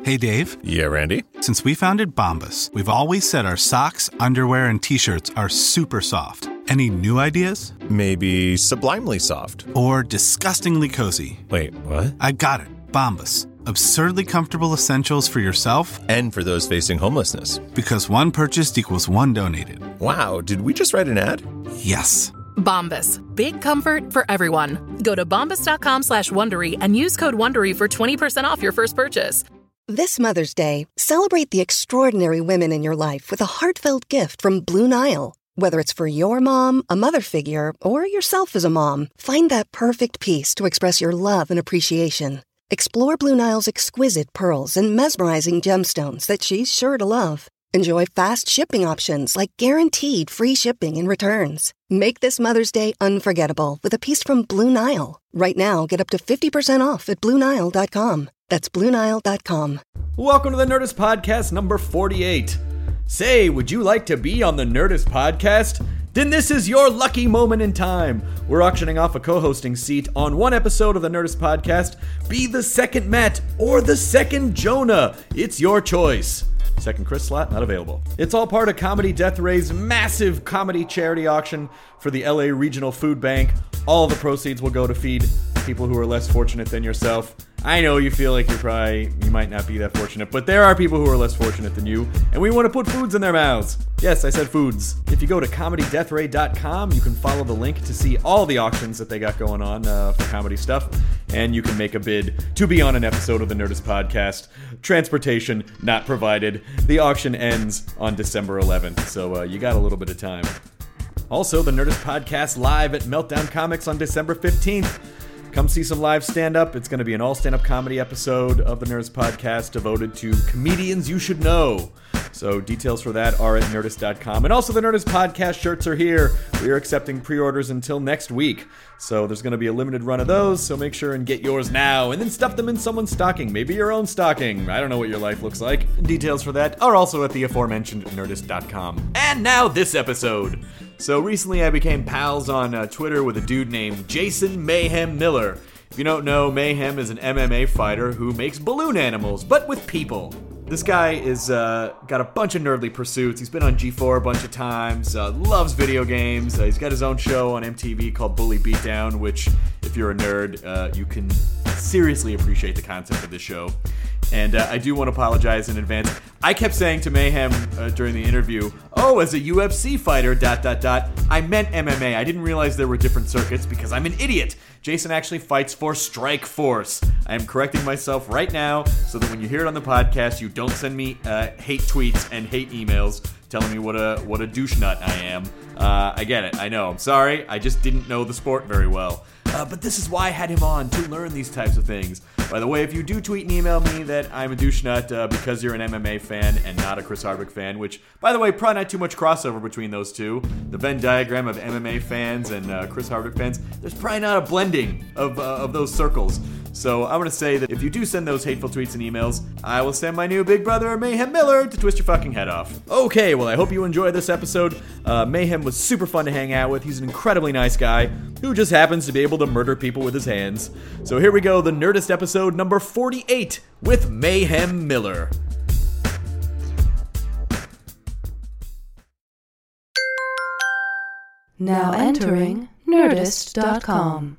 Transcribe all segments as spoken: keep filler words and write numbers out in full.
Hey, Dave. Yeah, Randy? Since we founded Bombas, we've always said our socks, underwear, and T-shirts are super soft. Any new ideas? Maybe sublimely soft. Or disgustingly cozy. Wait, what? I got it. Bombas. Absurdly comfortable essentials for yourself and for those facing homelessness. Because one purchased equals one donated. Wow, did we just write an ad? Yes. Bombas. Big comfort for everyone. Go to bombas.com slash Wondery and use code Wondery for twenty percent off your first purchase. This Mother's Day, celebrate the extraordinary women in your life with a heartfelt gift from Blue Nile. Whether it's for your mom, a mother figure, or yourself as a mom, find that perfect piece to express your love and appreciation. Explore Blue Nile's exquisite pearls and mesmerizing gemstones that she's sure to love. Enjoy fast shipping options like guaranteed free shipping and returns. Make this Mother's Day unforgettable with a piece from Blue Nile. Right now, get up to fifty percent off at Blue Nile dot com. That's Blue Nile dot com. Welcome to the Nerdist Podcast number forty-eight. Say, would you like to be on the Nerdist Podcast? Then this is your lucky moment in time. We're auctioning off a co-hosting seat on one episode of the Nerdist Podcast. Be the second Matt or the second Jonah. It's your choice. Second Chris slot, not available. It's all part of Comedy Death Ray's massive comedy charity auction for the L A Regional Food Bank. All the proceeds will go to feed people who are less fortunate than yourself. I know you feel like you're probably, you might not be that fortunate, but there are people who are less fortunate than you, and we want to put foods in their mouths. Yes, I said foods. If you go to comedy death ray dot com, you can follow the link to see all the auctions that they got going on uh, for comedy stuff, and you can make a bid to be on an episode of the Nerdist Podcast. Transportation not provided. The auction ends on December eleventh, so uh, you got a little bit of time. Also, the Nerdist Podcast live at Meltdown Comics on December fifteenth. Come see some live stand-up. It's going to be an all stand-up comedy episode of the Nerdist Podcast devoted to comedians you should know. So details for that are at nerdist dot com. And also the Nerdist Podcast shirts are here. We are accepting pre-orders until next week. So there's going to be a limited run of those, so make sure and get yours now. And then stuff them in someone's stocking. Maybe your own stocking. I don't know what your life looks like. Details for that are also at the aforementioned nerdist dot com. And now this episode. So recently I became pals on uh, Twitter with a dude named Jason Mayhem Miller. If you don't know, Mayhem is an M M A fighter who makes balloon animals, but with people. This guy is uh, got a bunch of nerdly pursuits. He's been on G four a bunch of times, uh, loves video games. Uh, he's got his own show on M T V called Bully Beatdown, which, if you're a nerd, uh, you can seriously appreciate the concept of this show. And uh, I do want to apologize in advance. I kept saying to Mayhem uh, during the interview, oh, as a U F C fighter, dot, dot, dot, I meant M M A. I didn't realize there were different circuits because I'm an idiot. Jason actually fights for Strike Force. I am correcting myself right now so that when you hear it on the podcast, you don't send me uh, hate tweets and hate emails telling me what a what a douche nut I am. Uh, I get it. I know. I'm sorry. I just didn't know the sport very well. Uh, but this is why I had him on, to learn these types of things. By the way, if you do tweet and email me that I'm a douche nut uh, because you're an M M A fan and not a Chris Hardwick fan, which, by the way, probably not too much crossover between those two. The Venn diagram of M M A fans and uh, Chris Hardwick fans, there's probably not a blending of, uh, of those circles. So I'm going to say that if you do send those hateful tweets and emails, I will send my new big brother, Mayhem Miller, to twist your fucking head off. Okay, well, I hope you enjoyed this episode. Uh, Mayhem was super fun to hang out with. He's an incredibly nice guy who just happens to be able to murder people with his hands. So here we go, the Nerdist episode number forty-eight with Mayhem Miller. Now entering nerdist dot com.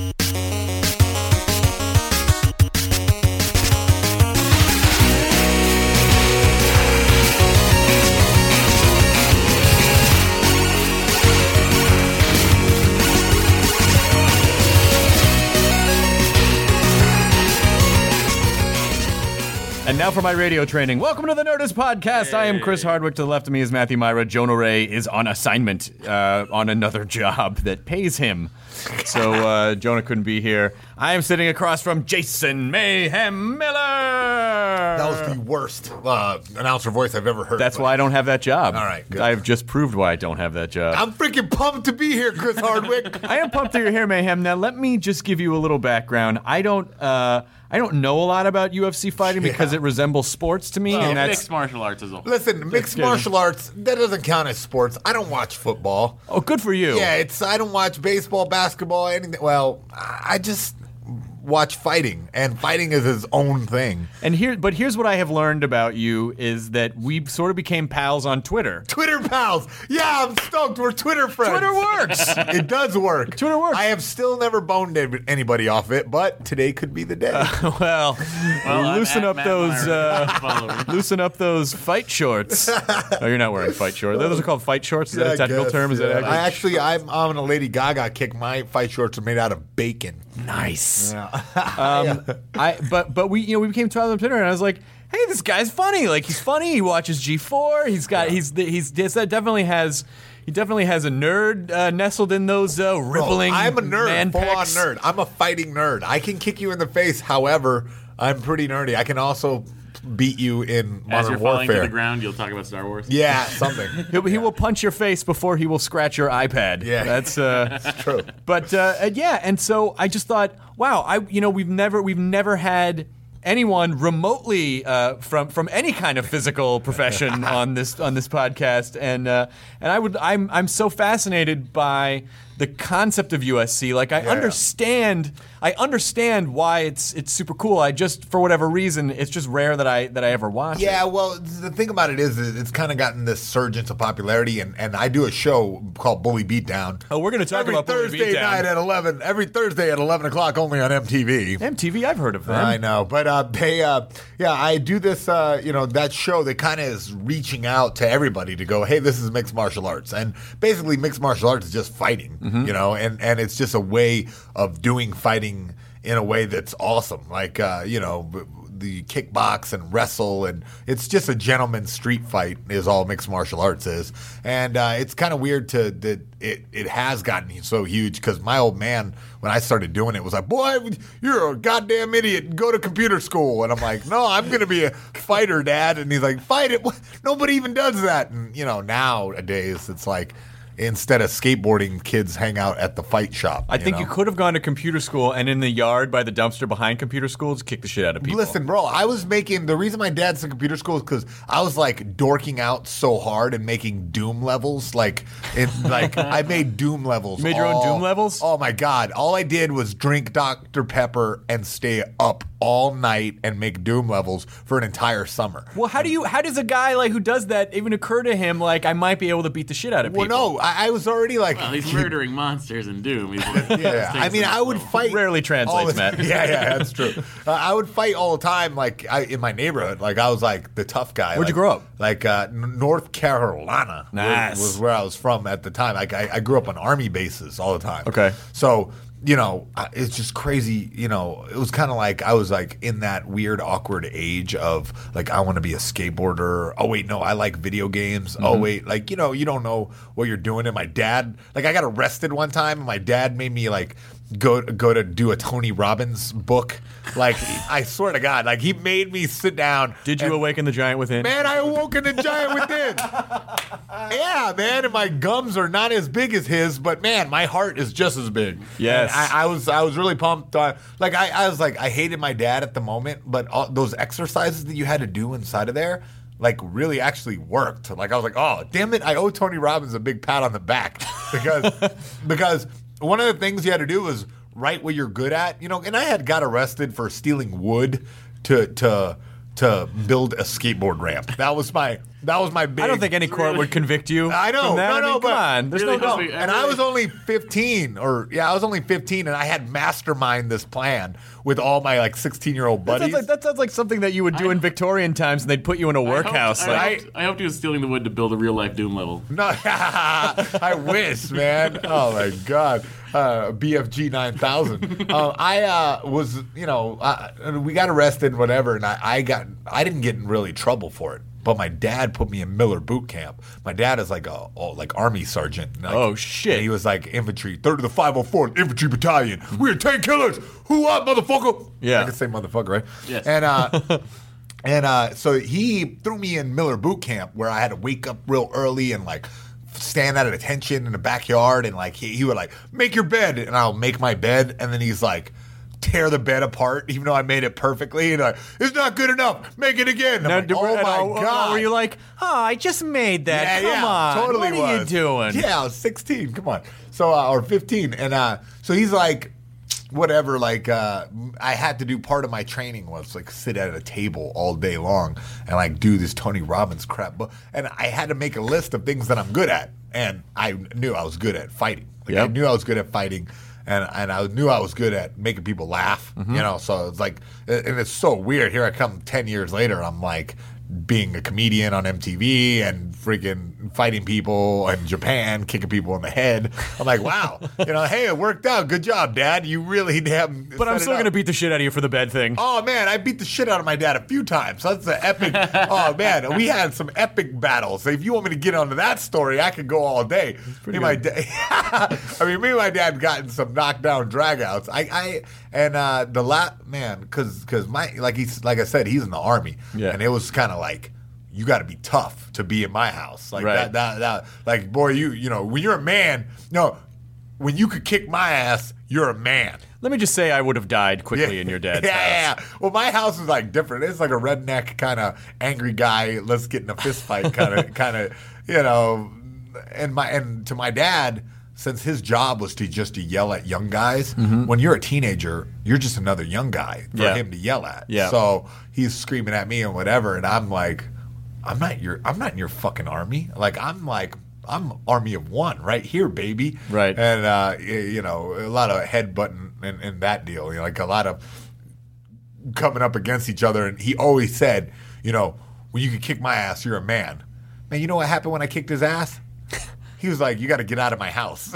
And now for my radio training. Welcome to the Nerdist Podcast. Hey. I am Chris Hardwick. To the left of me is Matthew Myra. Jonah Ray is on assignment uh, on another job that pays him. So uh, Jonah couldn't be here. I am sitting across from Jason Mayhem Miller. That was the worst uh, announcer voice I've ever heard. That's but. why I don't have that job. All right, good. I've just proved why I don't have that job. I'm freaking pumped to be here, Chris Hardwick. I am pumped that you're here, Mayhem. Now, let me just give you a little background. I don't... Uh, I don't know a lot about U F C fighting yeah. because it resembles sports to me. Well, and that's mixed martial arts is all. Listen, mixed martial arts, that doesn't count as sports. I don't watch football. Oh, good for you. Yeah, it's I don't watch baseball, basketball, anything. Well, I just watch fighting, and fighting is his own thing. And here, but here's what I have learned about you is that we sort of became pals on Twitter. Twitter pals. Yeah, I'm stoked. We're Twitter friends. Twitter works. It does work. Twitter works. I have still never boned anybody off it, but today could be the day. Uh, well, Well, loosen I'm up at those Matt uh, Myra. Follow me. loosen up those fight shorts. Oh, you're not wearing fight shorts. Those are called fight shorts. Is Yeah, that I a technical guess, term? Is yeah. that I actually, I'm on a Lady Gaga kick. My fight shorts are made out of bacon. nice? um, I but but we you know we became pals on Twitter, and I was like, hey, this guy's funny. Like he's funny. He watches G four. He's got he's he's, he's that definitely has. He definitely has a nerd uh, nestled in those uh, rippling. Bro, I'm a nerd, man full on pecs. nerd. I'm a fighting nerd. I can kick you in the face. However, I'm pretty nerdy. I can also beat you in As Modern you're falling Warfare. to the ground, you'll talk about Star Wars. Yeah, something. He'll, he will punch your face before he will scratch your iPad. Yeah. that's uh, True. But uh, and yeah, and so I just thought, wow, I you know we've never we've never had anyone remotely uh, from from any kind of physical profession on this on this podcast, and uh, and I would I'm I'm so fascinated by the concept of U S C. Like I Yeah. understand I understand why it's it's super cool. I just for whatever reason it's just rare that I that I ever watch Yeah, it. well, the thing about it is that it's kind of gotten this surge into popularity, and, and I do a show called Bully Beatdown. Oh, we're gonna talk every about Bully Thursday Beatdown. night at eleven. Every Thursday at eleven o'clock, only on M T V. M T V, I've heard of them. I know, but uh, they, uh, yeah, I do this, uh, you know, that show that kind of is reaching out to everybody to go, hey, this is mixed martial arts, and basically mixed martial arts is just fighting, Mm-hmm. you know, and and it's just a way of doing fighting in a way that's awesome, like uh, you know. B- the kickbox and wrestle, and it's just a gentleman's street fight is all mixed martial arts is. And uh, it's kind of weird to that it, it has gotten so huge because my old man, when I started doing it, was like, boy, you're a goddamn idiot. Go to computer school. And I'm like, no, I'm going to be a fighter, Dad. And he's like, fight it. Nobody even does that. And, you know, nowadays it's like, instead of skateboarding, kids hang out at the fight shop. I think know? you could have gone to computer school and in the yard by the dumpster behind computer schools kick the shit out of people. Listen, bro, I was making the reason my dad said computer school is because I was like dorking out so hard and making Doom levels. Like, it, like I made Doom levels. You made your own all- Doom levels? Oh my god! All I did was drink Doctor Pepper and stay up all night and make Doom levels for an entire summer. Well, how do you? How does a guy like who does that even occur to him? Like, I might be able to beat the shit out of Well, people. no, I, I was already like, Well, he's murdering monsters in Doom. He's yeah, I mean, I would fight. Rarely translates, all the- Matt. Yeah, yeah, that's true. Uh, I would fight all the time, like I, in my neighborhood. Like I was like the tough guy. Where'd like, you grow up? Like uh, N- North Carolina. Nice. was, was where I was from at the time. Like I, I grew up on army bases all the time. Okay. So you know, I- it's just crazy. You know, it was kind of like I was like in that weird, awkward age of like I want to be a skateboarder. Oh wait, no, I like video games. Oh Mm-hmm. wait, like you know, you don't know what you're doing. And my dad, like, I got arrested one time, and my dad made me like go go to do a Tony Robbins book. Like I swear to God, like he made me sit down. Did you and- awaken the giant within? Man, I awoke in the giant within. Yeah, man, and my gums are not as big as his, but man, my heart is just as big. Yes. And I, I was, I was really pumped. Uh, like I, I was like, I hated my dad at the moment, but all, those exercises that you had to do inside of there, like, really actually worked. Like I was like, oh, damn it, I owe Tony Robbins a big pat on the back because because one of the things you had to do was write what you're good at, you know. And I had got arrested for stealing wood to to. to build a skateboard ramp. That was my that was my big. I don't think any court would convict you. I know, from that. no, I mean, no, come but on. There's really no. does no. make- And I was only fifteen, or yeah, I was only fifteen, and I had mastermind this plan with all my like sixteen year old That buddies. sounds, like, that sounds like something that you would do in Victorian times, and they'd put you in a workhouse. I Like, hoped, I hoped he was stealing the wood to build a real life Doom level. No, I wish, man. Oh my God, uh, B F G nine thousand. uh, I uh, was, you know, uh, we got arrested, whatever, and I, I got, I didn't get in really trouble for it. But my dad put me in Miller boot camp. My dad is like a oh, like army sergeant. Like, Oh, shit. and he was like infantry, third of the five oh fourth Infantry Battalion. We are tank killers. Who up, motherfucker? Yeah. I can say motherfucker, right? Yes. And uh, and uh, so he threw me in Miller boot camp where I had to wake up real early and like stand at attention in the backyard, and like he, he would like make your bed, and I'll make my bed, and then he's like tear the bed apart, even though I made it perfectly. And like, it's not good enough. Make it again. I'm now, like, do- oh and, my uh, god! Were you like, oh, I just made that. Yeah, Come yeah, on. totally What are was. you doing? Yeah, I was sixteen. Come on. So uh, or fifteen, and uh, so he's like, whatever, like uh, I had to do part of my training was like sit at a table all day long and like do this Tony Robbins crap. But and I had to make a list of things that I'm good at, and I knew I was good at fighting. Like Yep. I knew I was good at fighting, and and I knew I was good at making people laugh. Mm-hmm. You know, so it's like, and it's so weird. Here I come ten years later, and I'm like being a comedian on M T V and freaking fighting people in Japan, kicking people in the head. I'm like, wow, you know, hey, it worked out. Good job, Dad. You really damn. But I'm still going to beat the shit out of you for the bed thing. Oh man, I beat the shit out of my dad a few times. That's an epic. Oh man, we had some epic battles. So if you want me to get onto that story, I could go all day. Me and my da- I mean, me and my dad got in some knockdown dragouts. I, I and uh, the last man, because because my like he's like I said, he's in the army, Yeah. and it was kind of like, you got to be tough to be in my house. Like Right. that, that, that, like, boy, you, you know, when you're a man, no, when you could kick my ass, you're a man. Let me just say I would have died quickly in your dad's yeah, house. Yeah, well, my house is like different. It's like a redneck kind of angry guy. Let's get in a fist fight kind of, kind of, you know. And my and to my dad, since his job was to just to yell at young guys, Mm-hmm. when you're a teenager, you're just another young guy for Yeah. him to yell at. Yeah. So he's screaming at me and whatever, and I'm like, I'm not your, I'm not in your fucking army. Like I'm like. I'm army of one right here, baby. Right. And, uh, y- you know, a lot of headbutting and, and that deal. You know, like a lot of coming up against each other. And he always said, you know, when you can kick my ass, you're a man. Man, you know what happened when I kicked his ass? He was like, you got to get out of my house.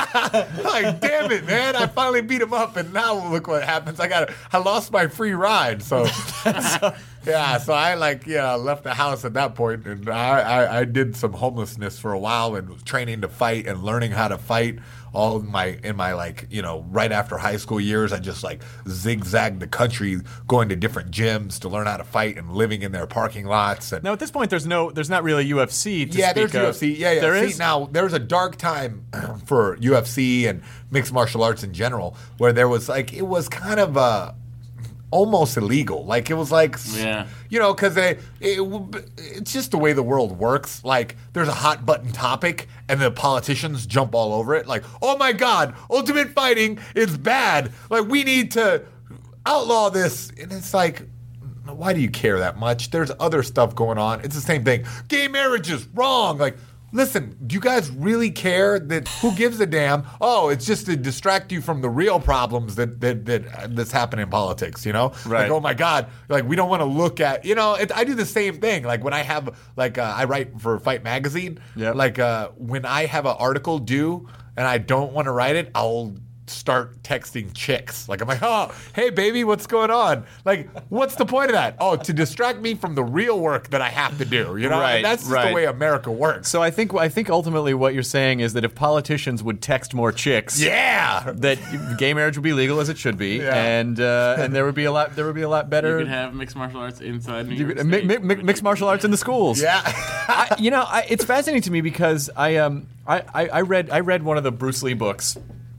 Like, damn it, man. I finally beat him up, and now look what happens. I got I lost my free ride. So, so yeah, so I, like, yeah, left the house at that point, and I, I, I did some homelessness for a while and was training to fight and learning how to fight. All in my, in my like, you know, right after high school years, I just, like, zigzagged the country, going to different gyms to learn how to fight and living in their parking lots. And Now at this point, there's no, there's not really U F C to yeah, speak there's of. U F C. Yeah, yeah. There See, is? now there's a dark time for U F C and mixed martial arts in general, where there was like it was kind of uh, almost illegal. Like it was like, Yeah. you know, because it, it it's just the way the world works. Like there's a hot button topic, and the politicians jump all over it. Like, oh my God, ultimate fighting is bad. Like we need to outlaw this, and it's like, why do you care that much? There's other stuff going on. It's the same thing. Gay marriage is wrong. Like, listen, do you guys really care? That who gives a damn? Oh, it's just to distract you from the real problems that that, that that's happening in politics. You know, Right. Like, oh my God, like we don't want to look at. You know, it, I do the same thing. Like when I have, like uh, I write for Fight Magazine. Yep. Like uh, when I have an article due and I don't want to write it, I'll start texting chicks. Like I'm like, oh, hey baby, what's going on? Like, what's the point of that? Oh, to distract me from the real work that I have to do. You know, Right, and that's just right. the way America works. So I think I think ultimately what you're saying is that if politicians would text more chicks, yeah, that gay marriage would be legal as it should be, Yeah. and uh, and there would be a lot there would be a lot You better. could have mixed martial arts inside New You York could- mi- State. mi- mi- mixed martial arts in the schools. yeah. I, you know, I, it's fascinating to me because I um I, I, I read I read one of the Bruce Lee books,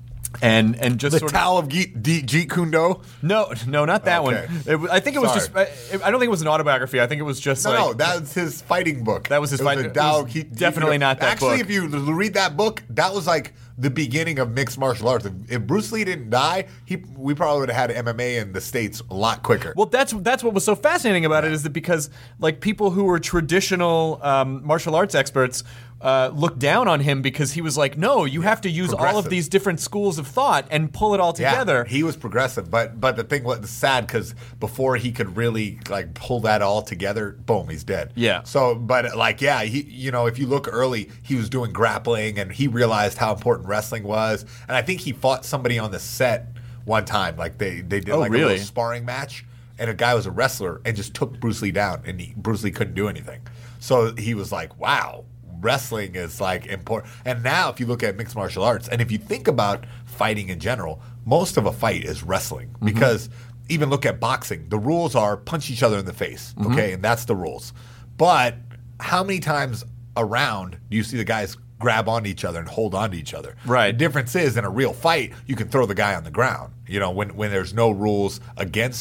and and just the sort Tao of Ge- D- Jeet Kune Do. no no not that Okay. one. It, wa- I think it was Sorry. just I, I don't think it was an autobiography. I think it was just No, like no, that was his fighting book. That was his it fight- Was it a Tao was Ge- Jeet definitely Kune Do. not that Actually, book. if you l- read that book, that was like the beginning of mixed martial arts. If, if Bruce Lee didn't die, he we probably would have had M M A in the States a lot quicker. Well, that's that's what was so fascinating about it is that because like people who were traditional um, martial arts experts uh, looked down on him because he was like, no, you have to use all of Progressive. these different schools of thought and pull it all together. Yeah, he was progressive, but but the thing was sad because before he could really like pull that all together, boom, he's dead. Yeah. So, but like, yeah, he you know if you look early, he was doing grappling and he realized how important wrestling was, and I think he fought somebody on the set one time, like they they did Oh, like a really? little sparring match, and a guy was a wrestler and just took Bruce Lee down, and he, Bruce Lee couldn't do anything. So he was like, wow. Wrestling is like important. And now if you look at mixed martial arts, and if you think about fighting in general, most of a fight is wrestling. Mm-hmm. Because even look at boxing, the rules are punch each other in the face, Mm-hmm. okay? And that's the rules. But how many times around do you see the guys grab onto each other and hold onto each other? Right. The difference is in a real fight, you can throw the guy on the ground. You know, when, when there's no rules against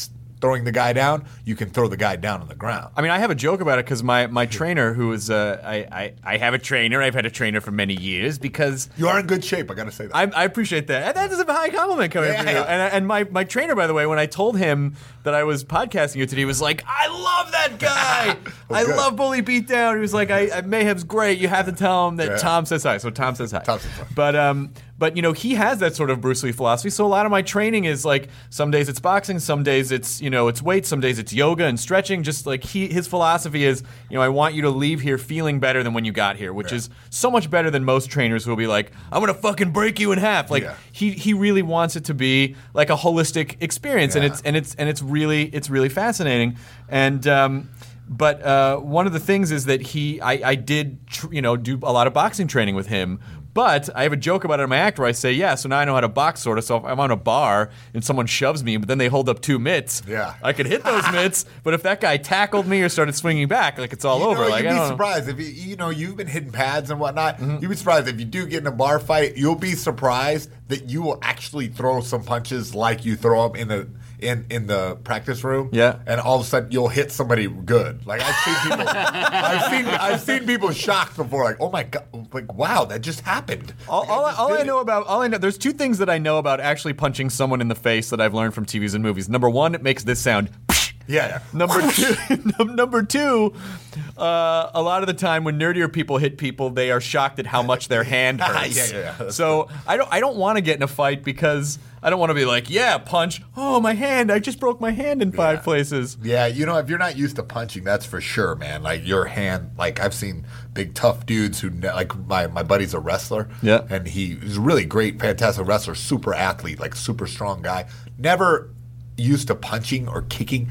throwing the guy down, you can throw the guy down on the ground. I mean, I have a joke about it because my, my trainer, who is uh, I, I I have a trainer. I've had a trainer for many years because You are in good shape, I got to say that. I, I appreciate that. And that is a high compliment coming Yeah, from you. yeah. And, and my, my trainer, by the way, when I told him that I was podcasting you today, he was like, I love that guy. Well, I good. love Bully Beatdown. He was like, I, I Mayhem's great. You have to tell him that Yeah. Tom says hi. So Tom says hi. Tom says hi. But, um, but, you know, he has that sort of Bruce Lee philosophy. So a lot of my training is like some days it's boxing, some days it's, you know, it's weights, some days it's yoga and stretching. Just like he, his philosophy is, you know, I want you to leave here feeling better than when you got here, which Yeah. is so much better than most trainers who will be like, I'm going to fucking break you in half. Like, Yeah. he he really wants it to be like a holistic experience, and Yeah. it's and it's and it's really it's really fascinating. And um, but uh, one of the things is that he I, I did tr- you know do a lot of boxing training with him. But I have a joke about it in my act where I say, yeah, so now I know how to box, sort of. So if I'm on a bar and someone shoves me, but then they hold up two mitts, Yeah. I could hit those mitts. But if that guy tackled me or started swinging back, like it's all You over. know, Like you'd I be don't know. surprised if you, you know you've been hitting pads and whatnot. Mm-hmm. You'd be surprised if you do get in a bar fight. You'll be surprised that you will actually throw some punches like you throw them in the in in the practice room. Yeah. and all of a sudden you'll hit somebody good. Like I've seen people, I've seen I've seen people shocked before. Like oh my god, like wow, that just happened. All, Like, I all, I, just all did I it. know about all I know there's two things that I know about actually punching someone in the face that I've learned from T Vs and movies. Number one, it makes this sound. Yeah, yeah. Number two, num- number two, uh, a lot of the time when nerdier people hit people, they are shocked at how much their hand hurts. Yeah, yeah, yeah. So I don't, I don't want to get in a fight because I don't want to be like, yeah, punch. Oh, my hand! I just broke my hand in five Yeah. places. Yeah, you know, if you're not used to punching, that's for sure, man. Like your hand, like I've seen big tough dudes who, ne- like my my buddy's a wrestler, Yeah. and he is a really great, fantastic wrestler, super athlete, like super strong guy. Never used to punching or kicking.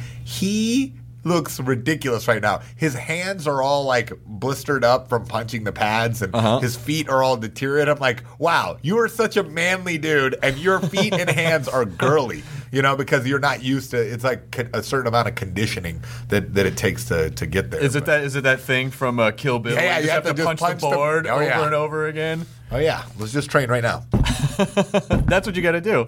He looks ridiculous right now. His hands are all like blistered up from punching the pads, and Uh-huh. his feet are all deteriorated. I'm like, wow, you are such a manly dude, and your feet and hands are girly. You know, because you're not used to. It's like con- a certain amount of conditioning that, that it takes to, to get there. Is it But- that? Is it that thing from uh, Kill Bill? Yeah, where yeah, you you just have, to just punch, punch the the- board oh, over yeah. and over again. Oh yeah, let's just train right now. That's what you got to do.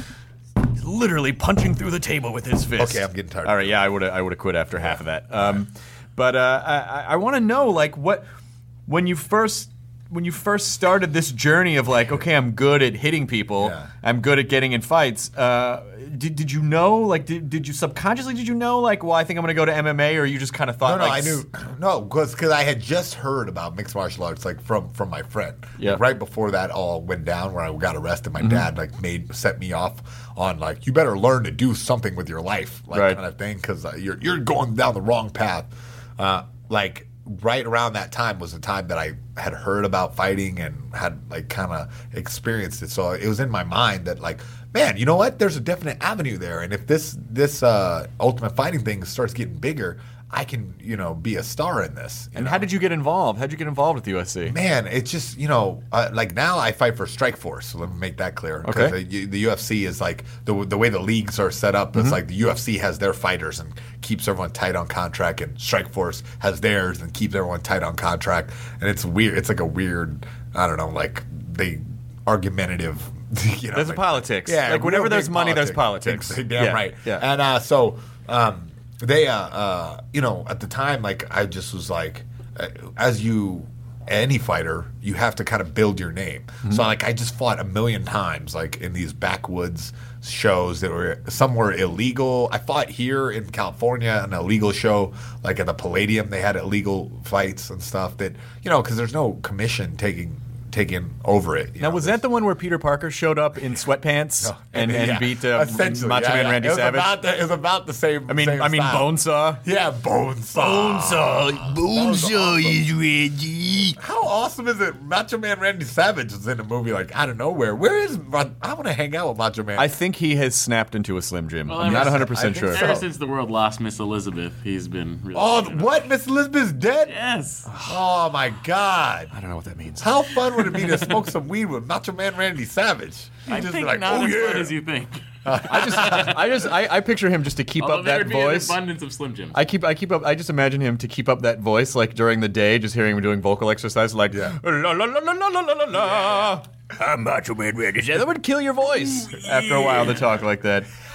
He's literally punching through the table with his fist. Okay, I'm getting tired. All right, yeah, I would I would have quit after half of that. Um, but uh, I, I- I want to know, like, what when you first when you first started this journey of like, okay, I'm good at hitting people, Yeah. I'm good at getting in fights. Uh, did did you know, like, did, did you subconsciously did you know, like, well, I think I'm going to go to M M A, or you just kind of thought, No, no, like, I knew. No, because I had just heard about mixed martial arts, like from from my friend. Yeah. Like, right before that all went down, where I got arrested, my dad like made set me off on like you better learn to do something with your life, like Right. kind of thing, because uh, you're you're going down the wrong path. Uh, like right around that time was the time that I had heard about fighting and had like kind of experienced it. So it was in my mind that like, man, you know what? There's a definite avenue there, and if this this uh, Ultimate Fighting thing starts getting bigger, I can you know be a star in this. you And know? how did you get involved? How did you get involved with U S C? Man, it's just, you know, uh, like now I fight for Strike Force. So let me make that clear. 'Cause Okay. The, the U F C is like the the way the leagues are set up. It's like the U F C has their fighters and keeps everyone tight on contract, and Strike Force has theirs and keeps everyone tight on contract. And it's weird. It's like a weird, I don't know, like they argumentative. You know, There's like, politics. Yeah, Like, whenever real there's big money, there's politics. Big- Damn Yeah, right. yeah. And uh, so um, they, uh, uh, you know, at the time, like I just was like, uh, as you, any fighter, you have to kind of build your name. So like I just fought a million times, like in these backwoods shows that were some were illegal. I fought here in California, an illegal show, like at the Palladium. They had illegal fights and stuff that you know because there's no commission taking. taken over it. you Now, know, was this- that the one where Peter Parker showed up in sweatpants No. and, and Yeah. beat uh, Essentially, Macho yeah, Man yeah. Randy it was Savage? About the, it was about the same. I mean, same I mean, style. Bonesaw. Yeah, Bonesaw. Bonesaw, Bonesaw is ready. How awesome is it? Macho Man Randy Savage is in a movie like out of nowhere. Where is? I want to hang out with Macho Man. I think he has snapped into a Slim Jim. Well, I'm ever not since- one hundred percent I sure. think Ever So- since the world lost Miss Elizabeth, he's been really. oh, you know. what? Miss Elizabeth's dead? Yes. Oh my God! I don't know what that means. How fun would it be to smoke some weed with Macho Man Randy Savage? He'd I just be think like, not oh as yeah. fun as you think. I just, I just, I, I picture him just to keep Although up there that would be voice. an abundance of Slim Jims. I keep, I keep up. I just imagine him to keep up that voice, like during the day, just hearing him doing vocal exercise, like Yeah. la la la la la la la la. I'm Macho Man Randy Savage. That would kill your voice after a while to talk like that.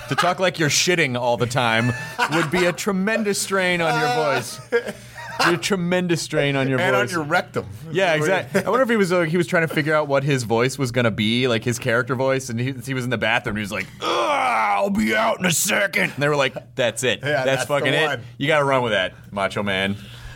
To talk like you're shitting all the time would be a tremendous strain on your voice. A tremendous strain on your and voice. on your rectum. Yeah, exactly. I wonder if he was uh, he was trying to figure out what his voice was gonna be, like his character voice, and he, he was in the bathroom. And he was like, "Ugh, "I'll be out in a second." And they were like, "That's it. Yeah, that's, that's fucking the it. one. You got to run with that, Macho Man."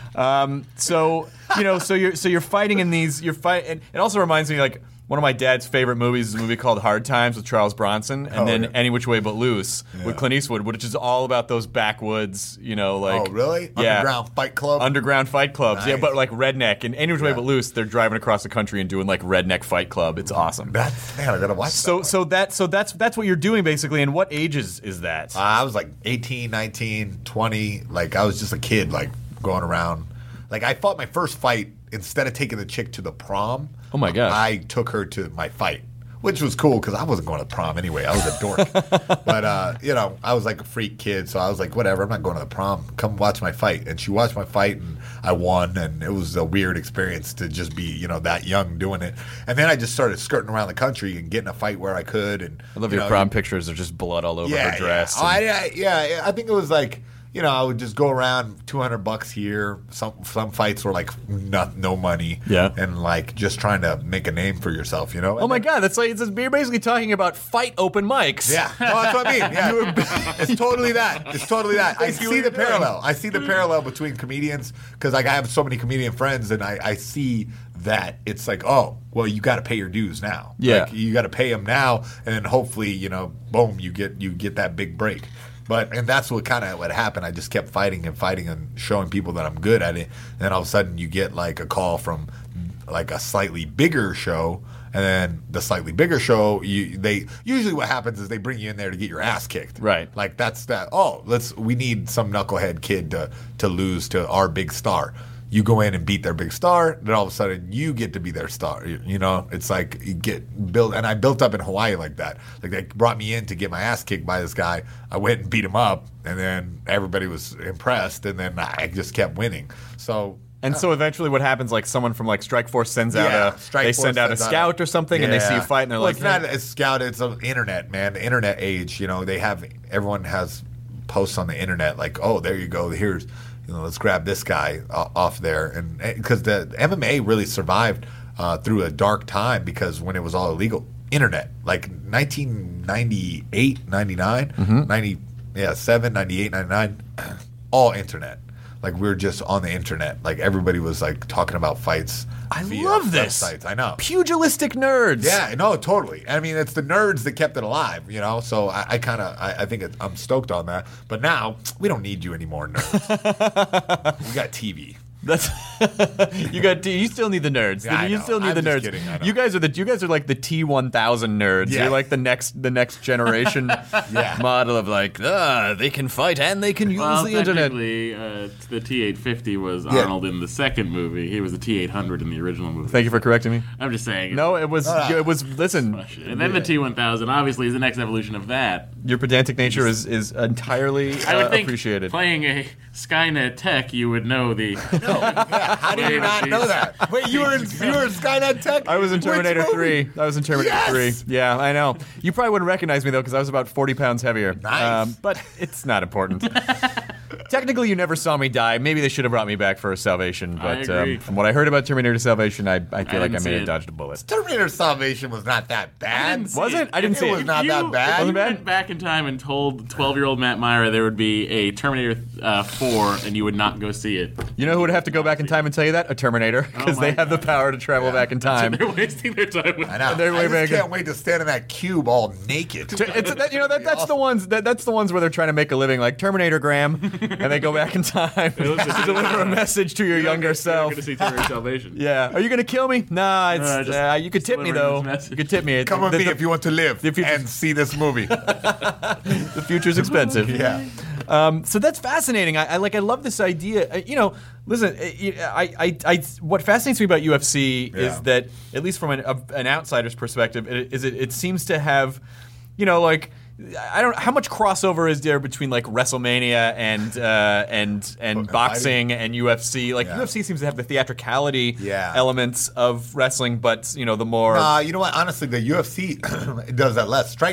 Um, so you know, so you're so you're fighting in these. You're fight. And it also reminds me like. One of my dad's favorite movies is a movie called Hard Times with Charles Bronson, and oh, then yeah. Any Which Way But Loose yeah. with Clint Eastwood, which is all about those backwoods, you know, like Oh, really? Yeah, Underground Fight Club? underground fight clubs, yeah, Nice. but like redneck. And Any Which Way Yeah. But Loose, they're driving across the country and doing like redneck fight club. It's awesome. That's, man, I gotta watch So, that. so that, so that's that's what you're doing basically. And what ages is that? Uh, I was like eighteen, nineteen, twenty. Like, I was just a kid, like, going around. Like, I fought my first fight, instead of taking the chick to the prom. Oh, my gosh. I took her to my fight, which was cool because I wasn't going to prom anyway. I was a dork. But, uh, you know, I was like a freak kid, so I was like, whatever, I'm not going to the prom. Come watch my fight. And she watched my fight, and I won, and it was a weird experience to just be, you know, that young doing it. And then I just started skirting around the country and getting a fight where I could. And I love you your know, prom pictures. There's just blood all over yeah, her dress. Yeah. Oh, and- I, I, yeah, I think it was like, you know, I would just go around two hundred bucks here. Some some fights were like not, no money. Yeah. And like just trying to make a name for yourself, you know? Oh my God! That's like it's, you're basically talking about fight open mics. Yeah, no, that's what I mean. Yeah, it's totally that. It's totally that. I see the parallel. I see the parallel between comedians because like I have so many comedian friends, and I, I see that it's like, oh, well, you got to pay your dues now. Yeah, like, you got to pay them now, and then hopefully, you know, boom, you get you get that big break. But and that's what kind of what happened. I just kept fighting and fighting and showing people that I'm good at it. And then all of a sudden, you get like a call from like a slightly bigger show. And then the slightly bigger show, you, they usually what happens is they bring you in there to get your ass kicked. Right. Like that's that. Oh, let's. We need some knucklehead kid to to lose to our big star. You go in and beat their big star, then all of a sudden you get to be their star. You, you know, it's like you get built, and I built up in Hawaii like that. Like they brought me in to get my ass kicked by this guy. I went and beat him up, and then everybody was impressed, and then I just kept winning. So. And so eventually, what happens? Like someone from like Strike Force sends out Yeah, a Strike they Force send out a sends out scout a- or something, and they see you Yeah. fight, and they're well, like, it's not "Hey." a scout. It's the internet, man. The internet age. You know, they have everyone has posts on the internet like, oh, there you go. Here's, you know, let's grab this guy o- off there, and because the M M A really survived uh, through a dark time because when it was all illegal, internet like nineteen ninety-eight, ninety-nine, Mm-hmm. ninety, yeah, seven, ninety-eight, ninety-nine, all internet. Like we were just on the internet. Like everybody was like talking about fights. I via love this. websites. I know. Pugilistic nerds. Yeah, no, totally. I mean, it's the nerds that kept it alive, you know. So I, I kind of, I, I think it, I'm stoked on that. But now we don't need you anymore, nerds. We got T V. That's you got. You still need the nerds. Yeah, I you know. still need I'm the just nerds. kidding, I know. You guys are the. You guys are like the T one thousand nerds. Yeah. You're like the next, the next generation Yeah. model of like, ah, they can fight and they can use Well, the internet. technically, uh, the T eight fifty was Yeah. Arnold in the second movie. He was the T eight hundred in the original movie. Thank you for correcting me. I'm just saying. No, it was. no. It was. Listen, And then the T one thousand obviously is the next evolution of that. your pedantic nature is is entirely I would uh, think appreciated. playing a Skynet tech, you would know the. Yeah, how do you not know that? Wait, you were in, you were in Skynet Tech? I was in Which Terminator movie? three. I was in Terminator Yes! three. Yeah, I know. You probably wouldn't recognize me though because I was about forty pounds heavier. Nice. but it's not important. Technically, you never saw me die. Maybe they should have brought me back for Salvation. I But agree. um, from what I heard about Terminator Salvation, I, I feel I like I didn't may see have it. dodged a bullet. Terminator Salvation was not that bad. didn't see Was it? I didn't It see was it. not If that you- bad. If you Wasn't bad? went back in time and told twelve-year-old Matt Myra there would be a Terminator uh, four and you would not go see it. You know who would have to go back in time and tell you that? A Terminator, because Oh they my have the God. power to travel Yeah. back in time. They're wasting their time with I know. They're way I just back in- can't wait to stand in that cube all naked. It's that, you know that that's the ones that that's the ones where they're trying to make a living, like Terminator Graham, and they go back in time to deliver a message to your younger self. Going to see Terminator Salvation. Yeah, are you gonna kill me? Nah, it's, Uh, just uh, you could tip me delivering though. this message. You could tip me. Come with the, me the, if you want to live the future- and see this movie. the future's expensive. Yeah. Um, so that's fascinating. I, I like. I love this idea. Uh, you know, listen. I, I, I, what fascinates me about U F C Yeah. is that, at least from an, a, an outsider's perspective, it, is it, it seems to have, you know, like. I don't. How much crossover is there between like WrestleMania and uh, and and boxing and U F C? Like Yeah. U F C seems to have the theatricality Yeah. elements of wrestling, but you know the more. Uh, you know what? Honestly, the U F C does that less. Strike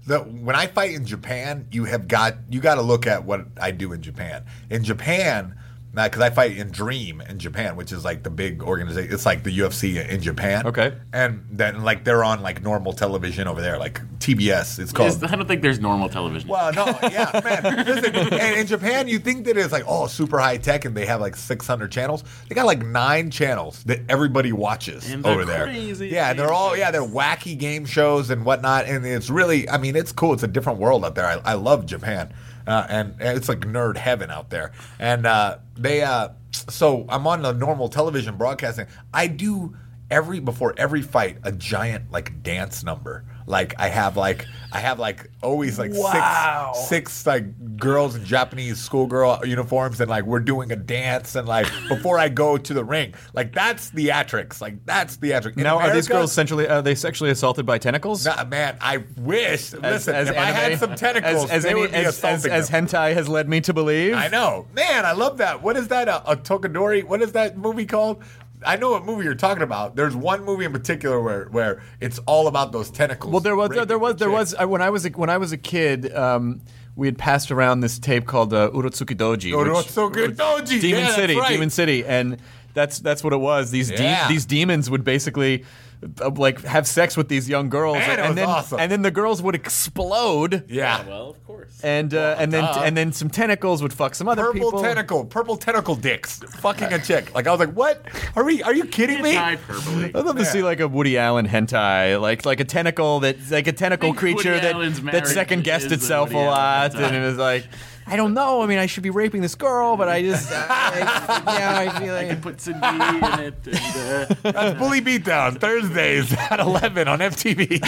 the, when I fight in Japan, you have got you got to look at what I do in Japan. In Japan, because I fight in Dream in Japan, which is like the big organization. It's like the U F C in Japan. Okay. And then like they're on like normal television over there, like T B S. It's called. Yes, I don't think there's normal television. Well, no, yeah, man. Listen, and in Japan, you think that it's like, oh, super high tech, and they have like six hundred channels. They got like nine channels that everybody watches And they're over there. crazy Yeah, and they're all, yeah, they're wacky game shows and whatnot. And it's really, I mean, it's cool. It's a different world out there. I, I love Japan. Uh, and, and it's like nerd heaven out there. And uh, they, uh, so I'm on the normal television broadcasting. I do every, before every fight, a giant like dance number. Like I have like I have like always like Wow. six six like girls in Japanese schoolgirl uniforms, and like we're doing a dance, and like before I go to the ring, like that's theatrics, like that's theatrics. In Now, are these America- girls essentially are they sexually assaulted by tentacles? Nah, man, I wish. Listen, as if I had anime- some tentacles, as, as, they any, would be as, as, assaulting as them. hentai has led me to believe. I know, man. I love that. What is that? A, a Tokadori? What is that movie called? I know what movie you're talking about. There's one movie in particular where, where it's all about those tentacles. Well, there was raping there was the there chick. was uh, when I was a, when I was a kid, um, we had passed around this tape called uh, Urotsuki Doji, Urotsuki Doji, Demon yeah, that's City, right. Demon City, and that's that's what it was. These de- Yeah. these demons would basically uh, like have sex with these young girls, Man, it and was then awesome. and then the girls would explode. Yeah. Well, of course. And uh, and then duh. and then some tentacles would fuck some other Purple people. tentacle, purple tentacle dicks, fucking a chick. Like I was like, what? Are we? Are you kidding me? It's hyperbole. I'd love to Yeah. see like a Woody Allen hentai, like like a tentacle that like a tentacle think Woody creature that Allen's that marriage second guessed is the itself a Woody Allen lot, hentai. and it was like, I don't know. I mean, I should be raping this girl, but I just I, I, yeah, I feel I like could put some D in it. And, uh, That's Bully Beatdown Thursdays at eleven on M T V.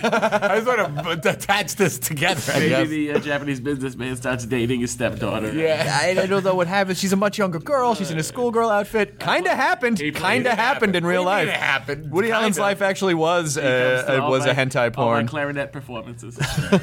I just want to attach this together. I maybe guess. the uh, Japanese businessman starts dating his stepdaughter. Yeah. I, I don't know what happens. She's a much younger girl. She's in a schoolgirl outfit. Kind of happened. It Kind of happened in What do real you mean life. It happened. Woody Allen's Kinda. life actually was He comes to uh, all was my- a hentai all my porn. clarinet performances.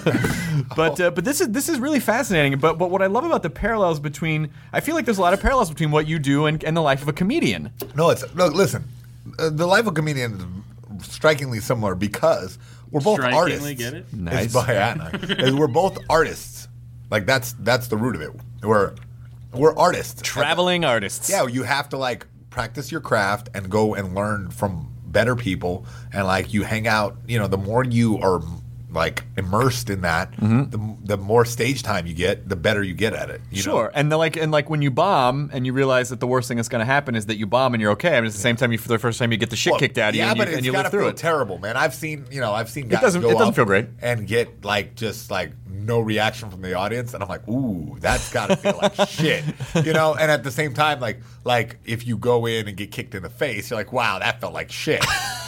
But uh, but this is this is really fascinating. But but what I love about the parallels between I feel like there's a lot of parallels between what you do and, and the life of a comedian. No, it's look. Listen, uh, the life of a comedian is strikingly similar because we're both Strikingly, artists. get it? Nice. It's by Anna. Is we're both artists. Like that's that's the root of it. We're we're artists. Traveling artists. Yeah, you have to like practice your craft and go and learn from better people, and like you hang out. You know, the more you are like immersed in that, Mm-hmm. the, the more stage time you get, the better you get at it. You Sure, know? and the, like, and like when you bomb, and you realize that the worst thing that's going to happen is that you bomb and you're okay. I mean, it's the same time you, for the first time, you get the shit Well, kicked out of you, yeah, and you, but and it's you gotta live through feel it. terrible, man. I've seen, you know, I've seen guys doesn't- go it doesn't up feel great. and get like just like no reaction from the audience, and I'm like, ooh, that's gotta feel like shit, you know. And at the same time, like, like if you go in and get kicked in the face, you're like, wow, that felt like shit.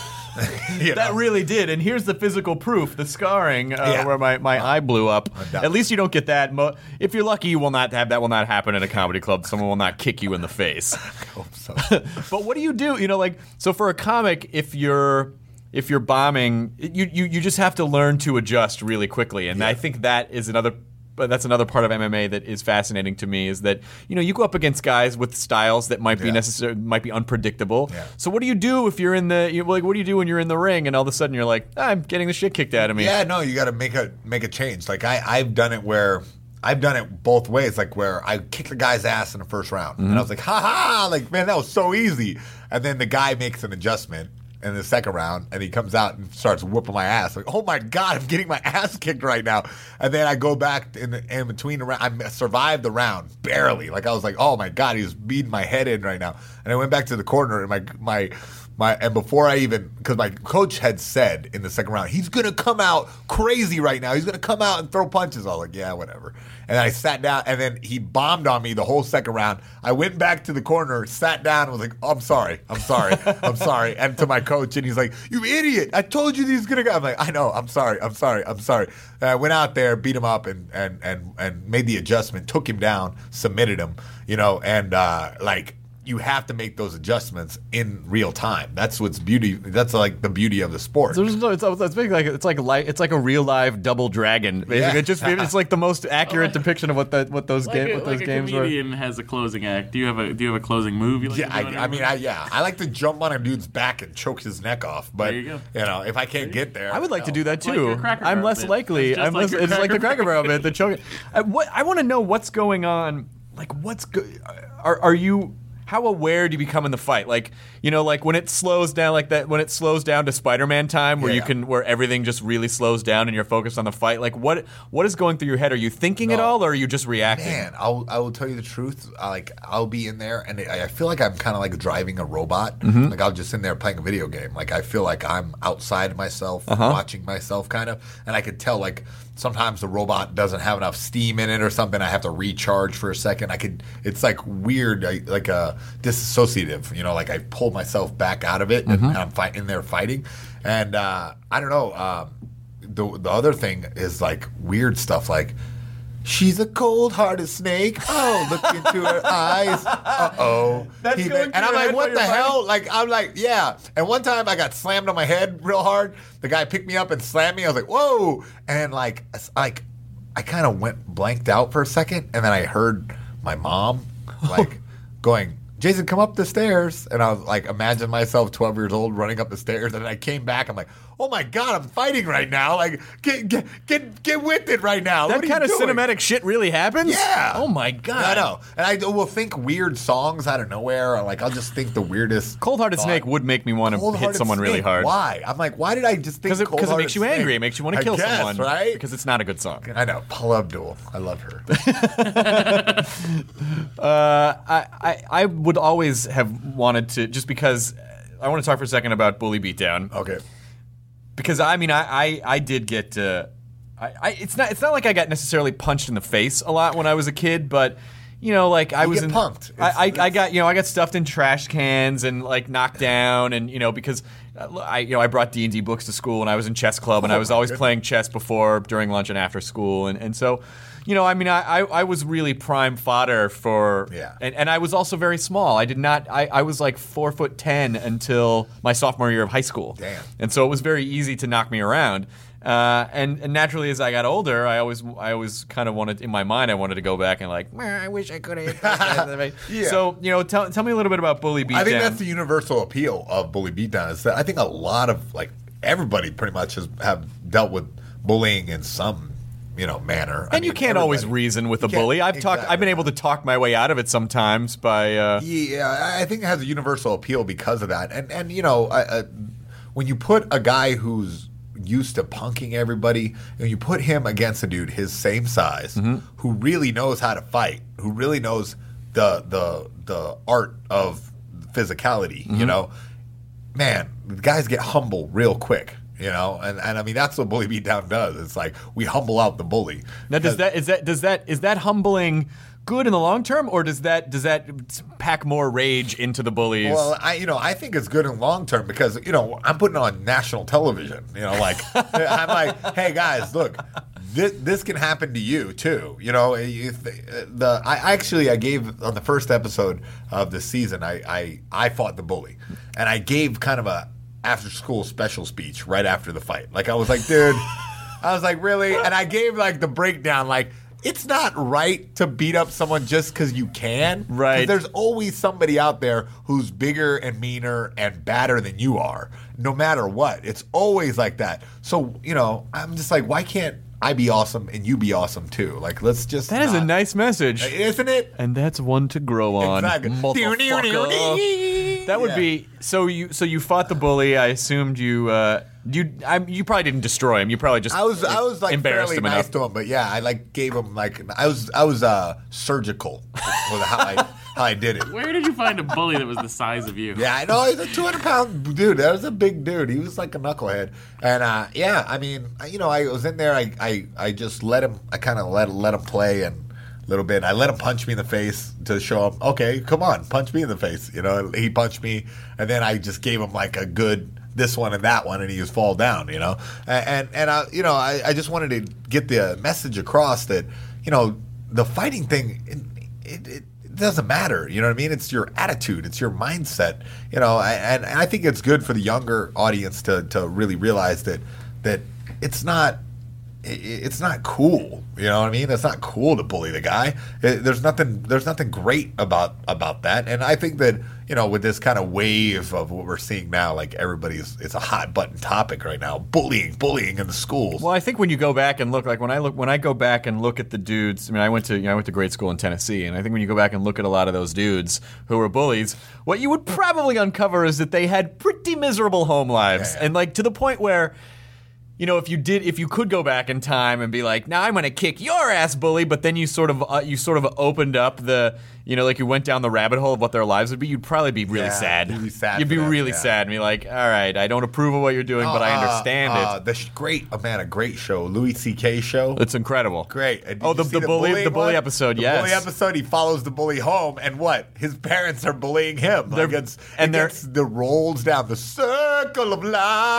You That know? really did, and here's the physical proof: the scarring uh, Yeah. where my, my eye blew up. Undoubtedly. At least you don't get that. Mo- if you're lucky, you will not have that. Will not happen at a comedy club. Someone will not kick you in the face. hope so. But what do you do? You know, like so for a comic, if you're if you're bombing, you you, you just have to learn to adjust really quickly, and I think that is another. But that's another part of M M A that is fascinating to me is that you know you go up against guys with styles that might be Yeah. necessary, might be unpredictable. Yeah. So what do you do if you're in the you like what do you do when you're in the ring and all of a sudden you're like I'm getting the shit kicked out of me? Yeah, no, you got to make a make a change. Like I, I've done it where I've done it both ways. Like where I kicked the guy's ass in the first round, and I was like, ha ha, like man, that was so easy. And then the guy makes an adjustment in the second round, and he comes out and starts whooping my ass. Like, oh my god, I'm getting my ass kicked right now. And then I go back in, the, in between the round. I survived the round barely. Like I was like, oh my god, he's beating my head in right now. And I went back to the corner, and my my. My, and before I even, because my coach had said in the second round, he's going to come out crazy right now. He's going to come out and throw punches. I was like, yeah, whatever. And I sat down, and then he bombed on me the whole second round. I went back to the corner, sat down, and was like, oh, I'm sorry. I'm sorry. I'm sorry. And to my coach, and he's like, you idiot. I told you he's going to go. I'm like, I know. I'm sorry. I'm sorry. I'm sorry. And I went out there, beat him up, and, and, and, and made the adjustment, took him down, submitted him, you know, and uh, like, you have to make those adjustments in real time. That's what's beauty. That's like the beauty of the sport. So no, it's, it's big like it's like a li- it's like a real live double dragon. Basically, Yeah. it just it's like the most accurate depiction of what that what those Like game a, what those like games a were. comedian has a closing act. Do you have a Do you have a closing move? You like Yeah, to I, do on I every mean, I, movie? yeah, I like to jump on a dude's back and choke his neck off. But There you go. you know, if I can't get there, I would like to no. do that It's like too. your Cracker I'm Barrel less bit. likely. It's just I'm like less. your It's like the Cracker Cracker Barrel bit. The choking. I, what I want to know what's going on. Like what's go- are are you? How aware do you become in the fight? Like, you know, like when it slows down, like that, when it slows down to Spider-Man time, where Yeah, you yeah. can, where everything just really slows down and you're focused on the fight. Like, what, what is going through your head? Are you thinking at No. all, or are you just reacting? Man, I'll I will tell you the truth. I, like I'll be in there, and I I feel like I'm kind of like driving a robot. Mm-hmm. Like I'll just in there playing a video game. Like I feel like I'm outside myself, Uh-huh. watching myself, kind of. And I could tell like sometimes the robot doesn't have enough steam in it or something. I have to recharge for a second. I could. It's like weird, I, like a disassociative. You know, like I pull myself back out of it, and, and I'm fight, in there fighting. And uh, I don't know. Um, the the other thing is like weird stuff like. She's a cold-hearted snake. Oh, look into her eyes. Uh-oh. That's He- going and through I'm your like, head what while the you're hell? fighting? Like, I'm like, yeah. And one time I got slammed on my head real hard. The guy picked me up and slammed me. I was like, whoa. And like, it's like I kind of went blanked out for a second. And then I heard my mom like going, Jason, come up the stairs. And I was like, imagine myself twelve years old running up the stairs. And then I came back. I'm like, oh my God, I'm fighting right now. Like, get get get, get with it right now. That What are you kind of doing? cinematic shit really happens? Yeah. Oh my God. I know. And I will think weird songs out of nowhere. Or like, I'll just think the weirdest. Cold Hearted thought. Snake would make me want to hit Cold-Hearted someone really Snake. hard. Why? I'm like, why did I just think Because it, 'cause it Cold-Hearted makes you Snake? angry. It makes you want to I kill guess, someone. right? Because it's not a good song. I know. Paula Abdul. I love her. Uh, I, I, I would always have wanted to, just because I want to talk for a second about Bully Beatdown. Okay. Because I mean, I, I, I did get, uh, I, I, it's not, it's not like I got necessarily punched in the face a lot when I was a kid, but you know, like I You was get in, punked. I, I, It's- I got, you know, I got stuffed in trash cans and like knocked down, and you know, because uh, I, you know, I brought D and D books to school, and I was in chess club, and Oh, I was my always goodness. playing chess before, during lunch, and after school, and and so. You know, I mean, I, I, I was really prime fodder for, Yeah. and, and I was also very small. I did not, I, I was like four foot ten until my sophomore year of high school. Damn. And so it was very easy to knock me around. Uh, and, and naturally, as I got older, I always, I always kind of wanted, in my mind, I wanted to go back and like, "Meh, I wish I could have. Yeah. So, you know, tell, tell me a little bit about Bully Beatdown. I think that's the universal appeal of Bully Beatdown is that I think a lot of like everybody pretty much has have dealt with bullying in some you know manner. I And you mean, can't always everybody- reason with a You can't- bully. I've talked. exactly. I've been able to talk my way out of it sometimes by. Uh, Yeah, I I think it has a universal appeal because of that. And and you know, I, I, when you put a guy who's used to punking everybody, and you put him against a dude his same size, Mm-hmm. who really knows how to fight, who really knows the the the art of physicality, Mm-hmm. you know, man, the guys get humble real quick. You know, and, and I mean that's what Bully Beatdown does. It's like we humble out the bully. Now, does that is that does that is that humbling good in the long term, or does that does that pack more rage into the bullies? Well, I you know I think it's good in long term because you know I'm putting on national television. You know, like I'm like, hey guys, look, this this can happen to you too. You know, you th- the I actually I gave on the first episode of the season I I I fought the bully, and I gave kind of a after school special speech right after the fight. Like I was like, dude, I was like, really? And I gave like the breakdown, like. It's not right to beat up someone just because you can. 'Cause Right. There's always somebody out there who's bigger and meaner and badder than you are, no matter what. It's always like that. So, you know, I'm just like, why can't I be awesome and you be awesome too? Like, let's just. that is a not- nice message, Isn't it? and that's one to grow on. Exactly. Motherfucker. That would Yeah. be so. You so you fought the bully. I assumed you. Uh, you. I, you probably didn't destroy him. You probably just. I was I was like embarrassed fairly him nice enough. to him, but yeah, I like gave him like I was I was uh surgical with how I how I did it. Where did you find a bully that was the size of you? Yeah, I know he's a two hundred pound dude. That was a big dude. He was like a knucklehead, and uh, yeah, I mean, I- you know, I was in there. I I, I just let him. I kind of let let him play and a little bit. I let him punch me in the face to show him, okay, come on, punch me in the face. You know, he punched me, and then I just gave him like a good this one and that one, and he just fall down. You know, and and, and I, you know, I, I just wanted to get the message across that you know the fighting thing. It, it, it, doesn't matter. You know what I mean? It's your attitude. It's your mindset. You know, and, and I think it's good for the younger audience to to really realize that that it's not it's not cool. You know what I mean? It's not cool to bully the guy. It, there's nothing there's nothing great about about that. And I think that, you know, with this kind of wave of what we're seeing now, like everybody's, it's a hot button topic right now. Bullying, bullying in the schools. Well, I think when you go back and look, like when I look, when I go back and look at the dudes. I mean, I went to, you know, I went to grade school in Tennessee, and I think when you go back and look at a lot of those dudes who were bullies, what you would probably uncover is that they had pretty miserable home lives, yeah, yeah. and like to the point where, you know, if you did, if you could go back in time and be like, now I'm going to kick your ass, bully, but then you sort of, uh, you sort of opened up the, you know, like you went down the rabbit hole of what their lives would be, you'd probably be really Yeah, sad. you'd be sad You'd for be them, really yeah. sad and be like, all right, I don't approve of what you're doing, but I understand uh, it. The sh- great, oh man, a great show, Louis C K show. It's incredible. Great. And did Oh, you the- see the bully- bullying the bully one? episode, the yes. bully episode, he follows the bully home, and what? His parents are bullying him. Like They're- it's, and it they're- gets the rolls down the circle of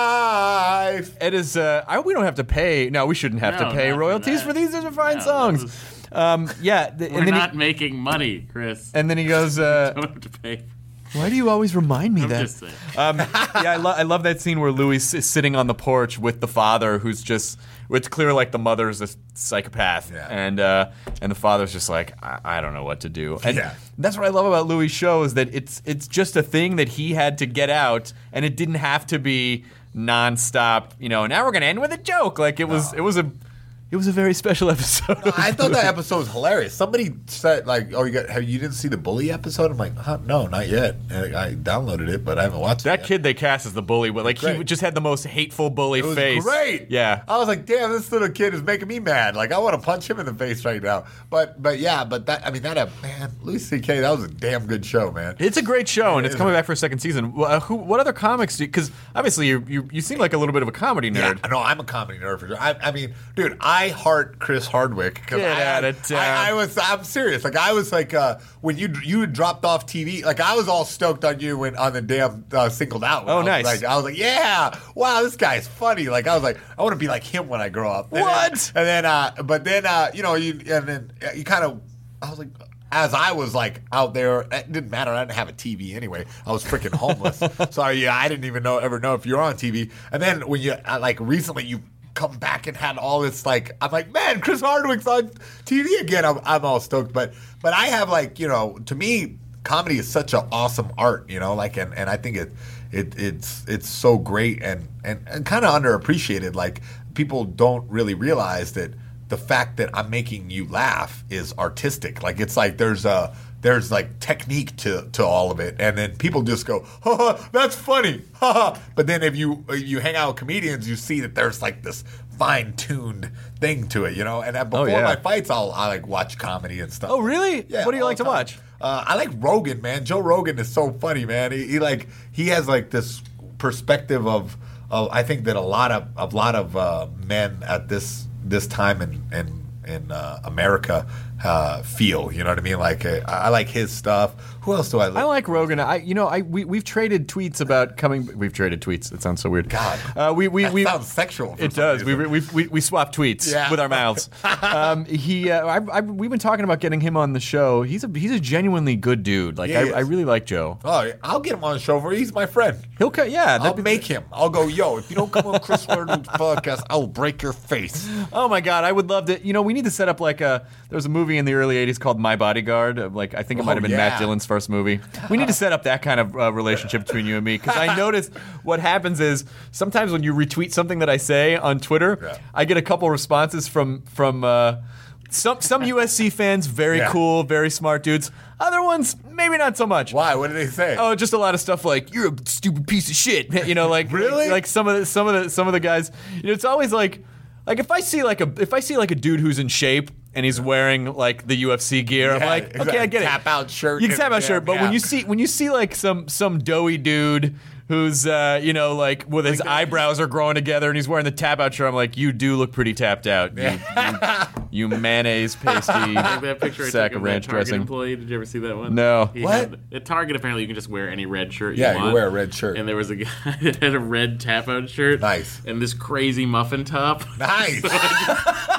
life. It is. Uh, I, we don't have to pay. No, we shouldn't have No, to pay not for royalties that. for these. These are fine No, songs. this is- Um, yeah, th- We're and then not he, making money, Chris. and then he goes. Uh, Don't have to pay. Why do you always remind me I'm that? just saying. Um, yeah, I, lo- I love that scene where Louis is sitting on the porch with the father, who's just. It's clear like the mother's a psychopath, Yeah. and uh, and the father's just like, I, I don't know what to do. And Yeah. that's what I love about Louis' show is that it's it's just a thing that he had to get out, and it didn't have to be nonstop. You know, now we're gonna end with a joke. Like it was, it was a. It was a very special episode. I thought that episode was hilarious. Somebody said, like, "Oh, you got? Have you didn't see the bully episode?" I'm like, huh, "No, not yet." And I downloaded it, but I haven't watched That it. yet. kid they cast as the bully, but like he Great. just had the most hateful bully It was face. great. Yeah. I was like, damn, this little kid is making me mad. Like, I want to punch him in the face right now. But, but yeah, but that, I mean, that, uh, man, Louis C K, that was a damn good show, man. It's a great show, and It it's is. coming back for a second season. Well, Uh, who? What other comics do? Because obviously you, you you seem like a little bit of a comedy Yeah, nerd. no, I'm a comedy nerd for sure. I, I mean, dude, I heart Chris Hardwick because Get I, out I, of town. I, I was, I'm serious. Like, I was like, uh, when you you had dropped off T V, like, I was all stoked on you when on the damn uh, Singled Out. Oh, I was nice. Like, I was like, yeah, wow, this guy's funny. Like, I was like, I want to be like him when I grow up. And What? Then, and then, uh, but then, uh, you know, you and then uh, you kind of, I was like. As I was like out there, it didn't matter. I didn't have a T V anyway. I was freaking homeless, so yeah, I didn't even know ever know if you were on T V. And then when you uh, like recently, you come back and had all this like, I'm like, man, Chris Hardwick's on T V again. I'm, I'm all stoked, but but I have like, you know, to me, comedy is such an awesome art, you know, like, and, and I think it it it's it's so great and and, and kind of underappreciated. Like people don't really realize that. The fact that I'm making you laugh is artistic. Like it's like there's a there's like technique to, to all of it, and then people just go, ha ha, that's funny, ha ha. But then if you you hang out with comedians, you see that there's like this fine tuned thing to it, you know. And before yeah. my fights, I'll I like watch comedy and stuff. Oh, really? Yeah. What do you all like the to time. watch? Uh, I like Rogan, man. Joe Rogan is so funny, man. He, he like he has like this perspective of of I think that a lot of a lot of uh, men at this. this time in in, in uh, America uh, feel, you know what I mean? Like uh, I, I like his stuff. Who else do I like? I like Rogan. I, you know, I we we've traded tweets about coming. We've traded tweets. It sounds so weird. God, uh, we we that we sounds sexual. For It some does. We, reason. we we we swap tweets Yeah. with our mouths. um, he, uh, I, I, we've been talking about getting him on the show. He's a he's a genuinely good dude. Like Yeah, I, he is. I really like Joe. Oh, I'll get him on the show for you. He's my friend. He'll cut. Yeah, I'll that'd be- make him. I'll go, yo, if you don't come on Chris Hardwick's podcast, I will break your face. Oh my God, I would love to. You know, we need to set up like a. There was a movie in the early eighties called My Bodyguard. uh, Like I think it might Oh, have been yeah. Matt Dillon's first movie. We need to set up that kind of uh, relationship between you and me because I notice what happens is sometimes when you retweet something that I say on Twitter, Yeah. I get a couple responses from from. Uh, Some some U S C fans, very Yeah. cool, very smart dudes. Other ones, maybe not so much. Why? What did they say? Oh, just a lot of stuff like you're a stupid piece of shit. You know, like Really? like, like some of the some of the some of the guys. You know, it's always like like if I see like a if I see like a dude who's in shape and he's wearing like the U F C gear, I'm Yeah, like, exactly. okay, I get it. Tap out shirt You can and- tap out yeah, shirt, but when yeah. you see when you see like some some doughy dude who's uh, you know like with his eyebrows are growing together and he's wearing the tap out shirt, I'm like, you do look pretty tapped out. You, you, you mayonnaise pasty Like that picture I sack took of of that ranch Target dressing. employee. Did you ever see that one? No. He What? had- at Target, apparently, you can just wear any red shirt you Yeah, you want. wear a red shirt. And there was a guy that had a red tap-out shirt. Nice. And this crazy muffin top. Nice.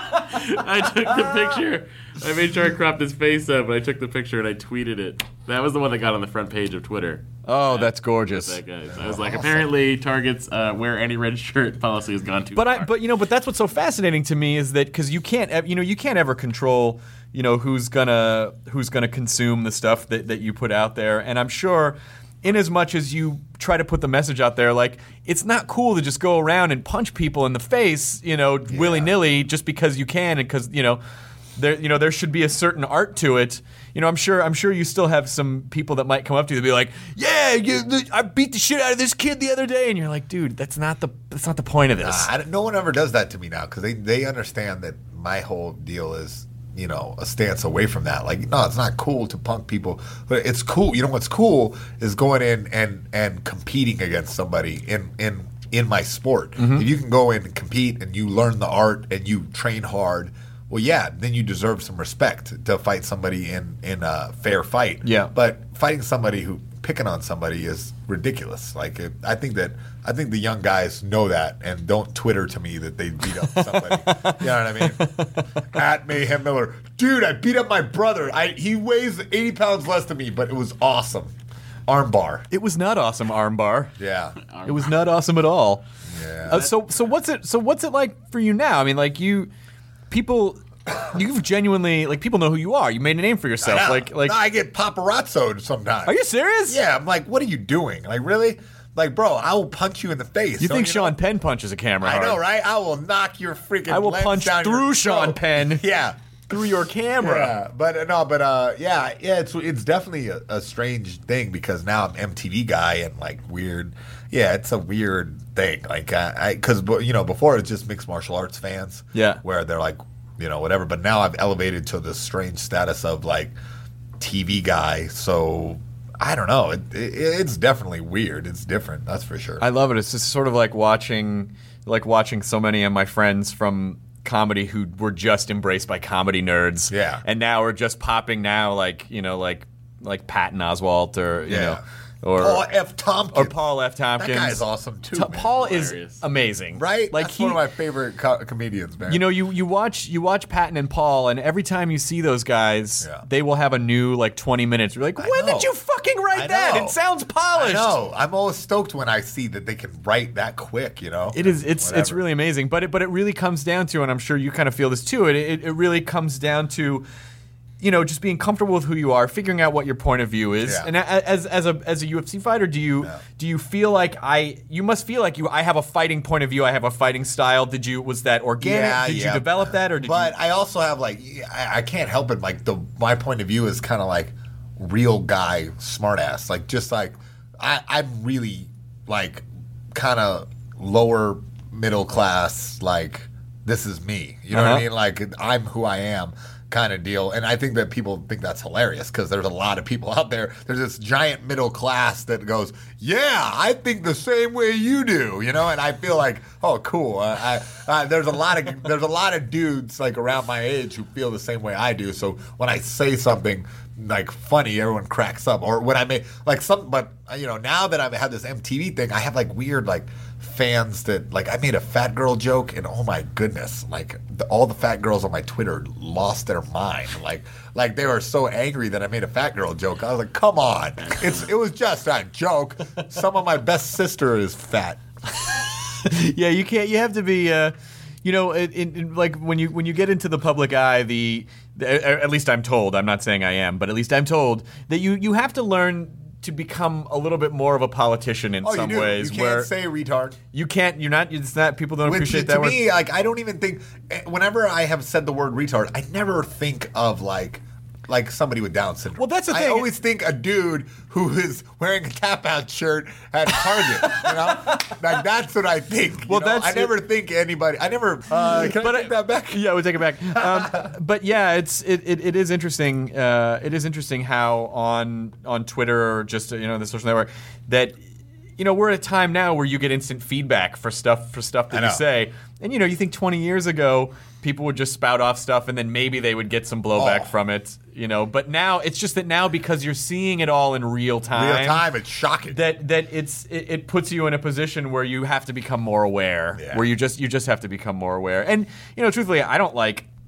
I took the picture. I made sure I cropped his face up, but I took the picture and I tweeted it. That was the one that got on the front page of Twitter. Oh, that's gorgeous. That guy. So I was like, apparently Target's uh, wear any red shirt policy has gone too But far. I, but you know, but that's what's so fascinating to me is that because you can't, ev- you know, you can't ever control, you know, who's gonna who's gonna consume the stuff that, that you put out there, and I'm sure, in as much as you try to put the message out there, like it's not cool to just go around and punch people in the face, you know, Yeah. willy nilly just because you can, and because you know. There, you know, there should be a certain art to it. You know, I'm sure. I'm sure you still have some people that might come up to you and be like, "Yeah, you, I beat the shit out of this kid the other day," and you're like, "Dude, that's not the that's not the point of this." Nah, I don't- no one ever does that to me now because they, they understand that my whole deal is, you know, a stance away from that. Like, no, it's not cool to punk people, but it's cool. You know what's cool is going in and, and competing against somebody in in in my sport. Mm-hmm. If you can go in and compete and you learn the art and you train hard. Well, yeah, then you deserve some respect to fight somebody in, in a fair fight. Yeah. But fighting somebody who picking on somebody is ridiculous. Like it, I think that I think the young guys know that and don't Twitter to me that they beat up somebody. You know what I mean? At Mayhem Miller, dude, I beat up my brother. I he weighs eighty pounds less than me, but it was awesome. Armbar. It was not awesome, armbar. Yeah. It was not awesome at all. Yeah. Uh, so so what's it so what's it like for you now? I mean, like you people you've genuinely like people know who you are. You made a name for yourself. I know. Like like No, I get paparazzoed sometimes. Are you serious? Yeah, I'm like, what are you doing? Like, really? Like, bro, I will punch you in the face. You Don't think Sean know? Penn punches a camera I hard? know, right? I will knock your freaking I will lens punch down through your Sean throat. Penn. Yeah. Through your camera. Yeah, but uh, no, but uh, yeah, yeah, it's it's definitely a, a strange thing because now I'm M T V guy and like weird. Yeah, it's a weird thing. Like I, because you know before it was just mixed martial arts fans. Yeah. where they're like, you know, whatever. But now I've elevated to the strange status of like T V guy. So I don't know. It, it, it's definitely weird. It's different. That's for sure. I love it. It's just sort of like watching like watching so many of my friends from comedy who were just embraced by comedy nerds. Yeah. And now are just popping now like, you know, like like Patton Oswalt or you Yeah. know or Paul F. Tompkins. or Paul F. Tompkins. That guy's awesome too. Ta- man. Paul Hilarious. is amazing. right? Like That's he, one of my favorite co- comedians, man. you know, you, you watch you watch Patton and Paul, and every time you see those guys, Yeah. they will have a new like twenty minutes. You're like, I when know. did you fucking write I that? know. It sounds I polished. know. I'm always stoked when I see that they can write that quick. You know, It is. It's it's Whatever. really amazing. But it but it really comes down to, and I'm sure you kind of feel this too. It it, it really comes down to, you know, just being comfortable with who you are, figuring out what your point of view is. Yeah. And a- as as a as a U F C fighter, do you Yeah. do you feel like I? You must feel like you. I have a fighting point of view. I have a fighting style. Did you? Was that organic? Yeah, did yeah. you develop that, or did But you? I also have like I, I can't help it. Like the my point of view is kind of like real guy smartass. Like just like I I'm really like kind of lower middle class. Like this is me. You know what Uh-huh. I mean? Like I'm who I am. Kind of deal, and I think that people think that's hilarious because there's a lot of people out there. There's this giant middle class that goes, "Yeah, I think the same way you do," you know. And I feel like, oh, cool. Uh, I, uh, there's a lot of there's a lot of dudes like around my age who feel the same way I do. So when I say something like funny, everyone cracks up. Or when I make like some, but uh, you know, now that I've had this M T V thing, I have like weird like fans that like I made a fat girl joke and oh my goodness, like the, all the fat girls on my Twitter lost their mind. Like like they were so angry that I made a fat girl joke. I was like, come on, it's it was just a joke. Some of my best sister is fat. Yeah, you can't. You have to be. Uh, you know, in, in, like when you when you get into the public eye, the, the at least I'm told. I'm not saying I am, but at least I'm told that you you have to learn to become a little bit more of a politician in Oh, some you do. ways. You can't where say retard. you can't. You're not. It's not. People don't Which, appreciate to that word. me, like I don't even think. Whenever I have said the word retard, I never think of like. Like somebody with Down syndrome. Well, that's the I thing. always think a dude who is wearing a tap out shirt at Target. You know, like that's what I think. Well, you know? that's I never think anybody. I never. Uh, can But I take that back? Yeah, we'll take it back. Um, but yeah, it's it, it, it is interesting. Uh, it is interesting how on on Twitter or just you know the social network that you know we're at a time now where you get instant feedback for stuff for stuff that I you know. say, and you know you think twenty years ago people would just spout off stuff and then maybe they would get some blowback Oh. from it, you know. But now it's just that now because you're seeing it all in real time, Real time, it's shocking. that that it's it, it puts you in a position where you have to become more aware. Yeah. Where you just you just have to become more aware. And you know, truthfully, I don't like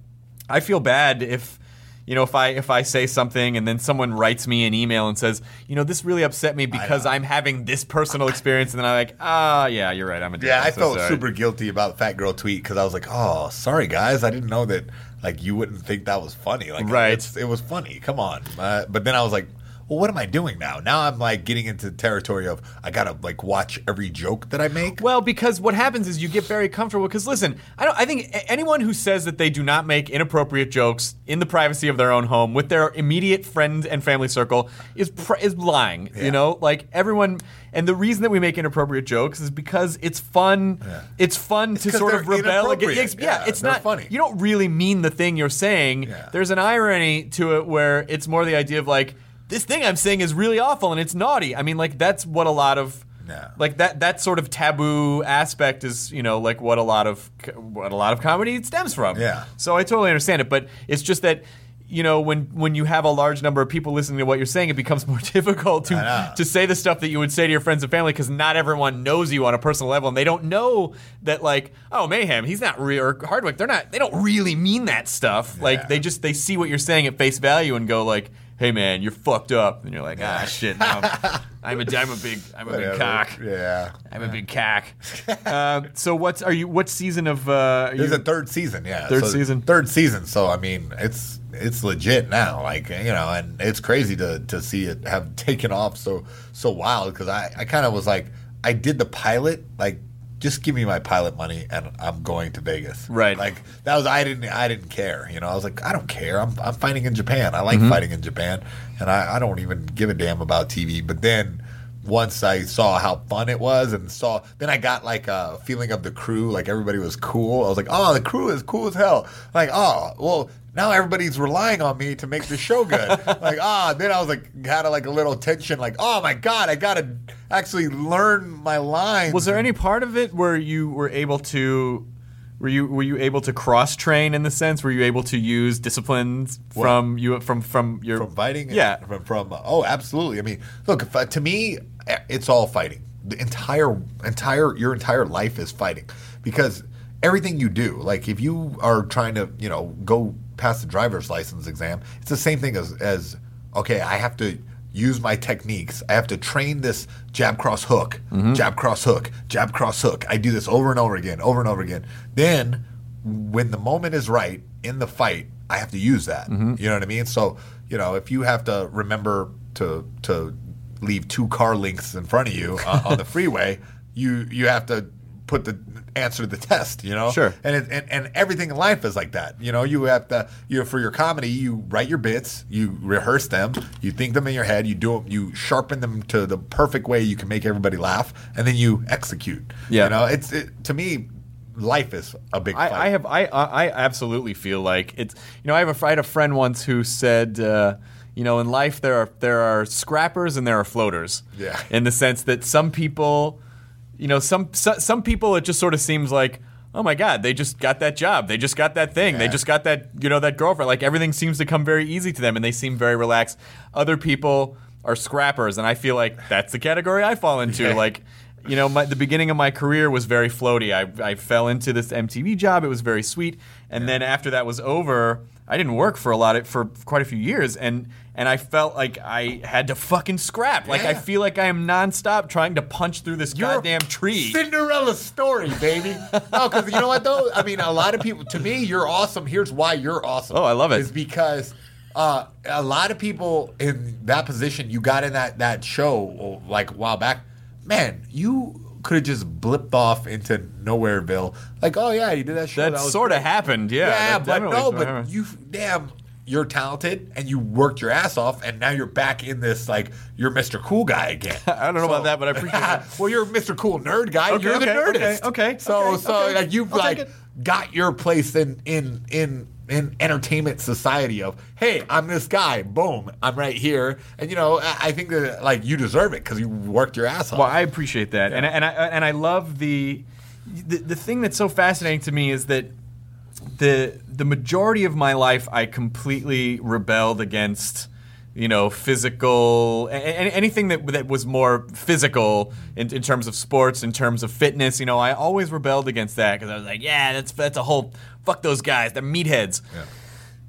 I feel bad if, you know, if I if I say something and then someone writes me an email and says, you know, this really upset me because I'm having this personal experience, and then I'm like, ah, yeah, you're right, I'm a dick. Yeah, I so felt sorry. super guilty about the fat girl tweet because I was like, oh, sorry guys, I didn't know that like you wouldn't think that was funny. Like, right. it's, it was funny. Come on. Uh, but then I was like, well, what am I doing now? Now I'm like getting into the territory of I gotta like watch every joke that I make. Well, because what happens is you get very comfortable. Because listen, I don't. I think anyone who says that they do not make inappropriate jokes in the privacy of their own home with their immediate friend and family circle is pr- is lying. Yeah. You know, like everyone. And the reason that we make inappropriate jokes is because it's fun. Yeah. It's fun It's to 'cause sort of they're rebel against. inappropriate. Yeah, Yeah, it's they're not funny. You don't really mean the thing you're saying. Yeah. There's an irony to it where it's more the idea of like, this thing I'm saying is really awful and it's naughty. I mean, like that's what a lot of Yeah. like that that sort of taboo aspect is, you know, like what a lot of what a lot of comedy stems from. Yeah. So I totally understand it, but it's just that, you know, when when you have a large number of people listening to what you're saying, it becomes more difficult I to know. to say the stuff that you would say to your friends and family because not everyone knows you on a personal level, and they don't know that, like, oh, Mayhem, he's not real, or Hardwick, they're not, they don't really mean that stuff. Yeah. Like they just they see what you're saying at face value and go like, hey man, you're fucked up, and you're like, ah shit, no, I'm a I'm a big I'm a big Whatever. cock. Yeah. I'm a big cack. uh, so what's are you? What season of? Uh, are There's you, a third season, yeah. Third So, season? Third season. So I mean, it's it's legit now. Like, you know, and it's crazy to to see it have taken off so so wild because I I kind of was like, I did the pilot, like, just give me my pilot money and I'm going to Vegas. Right. Like that was I didn't I didn't care. You know, I was like, I don't care. I'm I'm fighting in Japan. I like Mm-hmm. fighting in Japan, and I, I don't even give a damn about T V. But then once I saw how fun it was and saw, then I got like a feeling of the crew, like everybody was cool. I was like, oh, the crew is cool as hell. Like, oh, well, now everybody's relying on me to make the show good. Like, ah, then I was like, had a, like a little tension, like, oh my God, I gotta actually learn my lines. was there any part of it where you were able to? Were you were you able to cross train in the sense? Were you able to use disciplines from you from from your from fighting? Yeah. From, from oh, absolutely. I mean, look, if, uh, to me, it's all fighting. The entire entire your entire life is fighting because everything you do, like if you are trying to, you know, go pass the driver's license exam, it's the same thing as as okay, I have to use my techniques. I have to train this jab cross hook, Mm-hmm. jab cross hook, jab cross hook. I do this over and over again, over and over again. Then when the moment is right in the fight, I have to use that. Mm-hmm. You know what I mean? So, you know, if you have to remember to to leave two car lengths in front of you uh, on the freeway, you you have to put the answer to the test, you know? Sure. And, it, and and everything in life is like that. You know, you have to, you know, for your comedy, you write your bits, you rehearse them, you think them in your head, you do them, you sharpen them to the perfect way you can make everybody laugh, and then you execute. Yeah. You know, it's it, to me, life is a big fight. I, I have I I absolutely feel like it's, you know, I have a I had a friend once who said uh, you know, in life there are there are scrappers and there are floaters. Yeah. In the sense that some people, you know, some so, some people it just sort of seems like, oh my God, they just got that job, they just got that thing, they Yeah. just got that, you know, that girlfriend. Like everything seems to come very easy to them and they seem very relaxed. Other people are scrappers, and I feel like that's the category I fall into. Yeah. Like, you know, my, the beginning of my career was very floaty. I, I fell into this M T V job. It was very sweet. And then after that was over, I didn't work for a lot of, for quite a few years. And, and I felt like I had to fucking scrap. Like, I Yeah. feel like I am nonstop trying to punch through this You're a goddamn tree. Cinderella story, baby. No, because you know what though? I mean, a lot of people. To me, you're awesome. Here's why you're awesome. Oh, I love it. Is because uh, a lot of people in that position, you got in that that show like a while back. Man, you could have just blipped off into Nowhereville. Like, oh yeah, you did that show. That, that was sort of great. happened, yeah. Yeah, that but definitely no, sorta but happened. you damn. You're talented and you worked your ass off, and now you're back in this like you're Mister Cool Guy again. I don't know about that, but I appreciate it. Well, you're Mister Cool Nerd Guy. Okay, you're the okay, nerdist. okay, okay, So, okay, so okay. like you've I'll like take it. got your place in in in in entertainment society of hey, I'm this guy. Boom, I'm right here, and you know I, I think that like you deserve it because you worked your ass off. Well, I appreciate that, and and I and I love the, the the thing that's so fascinating to me is that the the majority of my life I completely rebelled against, you know, physical, a- a- anything that that was more physical in, in terms of sports, in terms of fitness. You know, I always rebelled against that because I was like, yeah, that's that's a whole fuck those guys, they're meatheads. Yeah.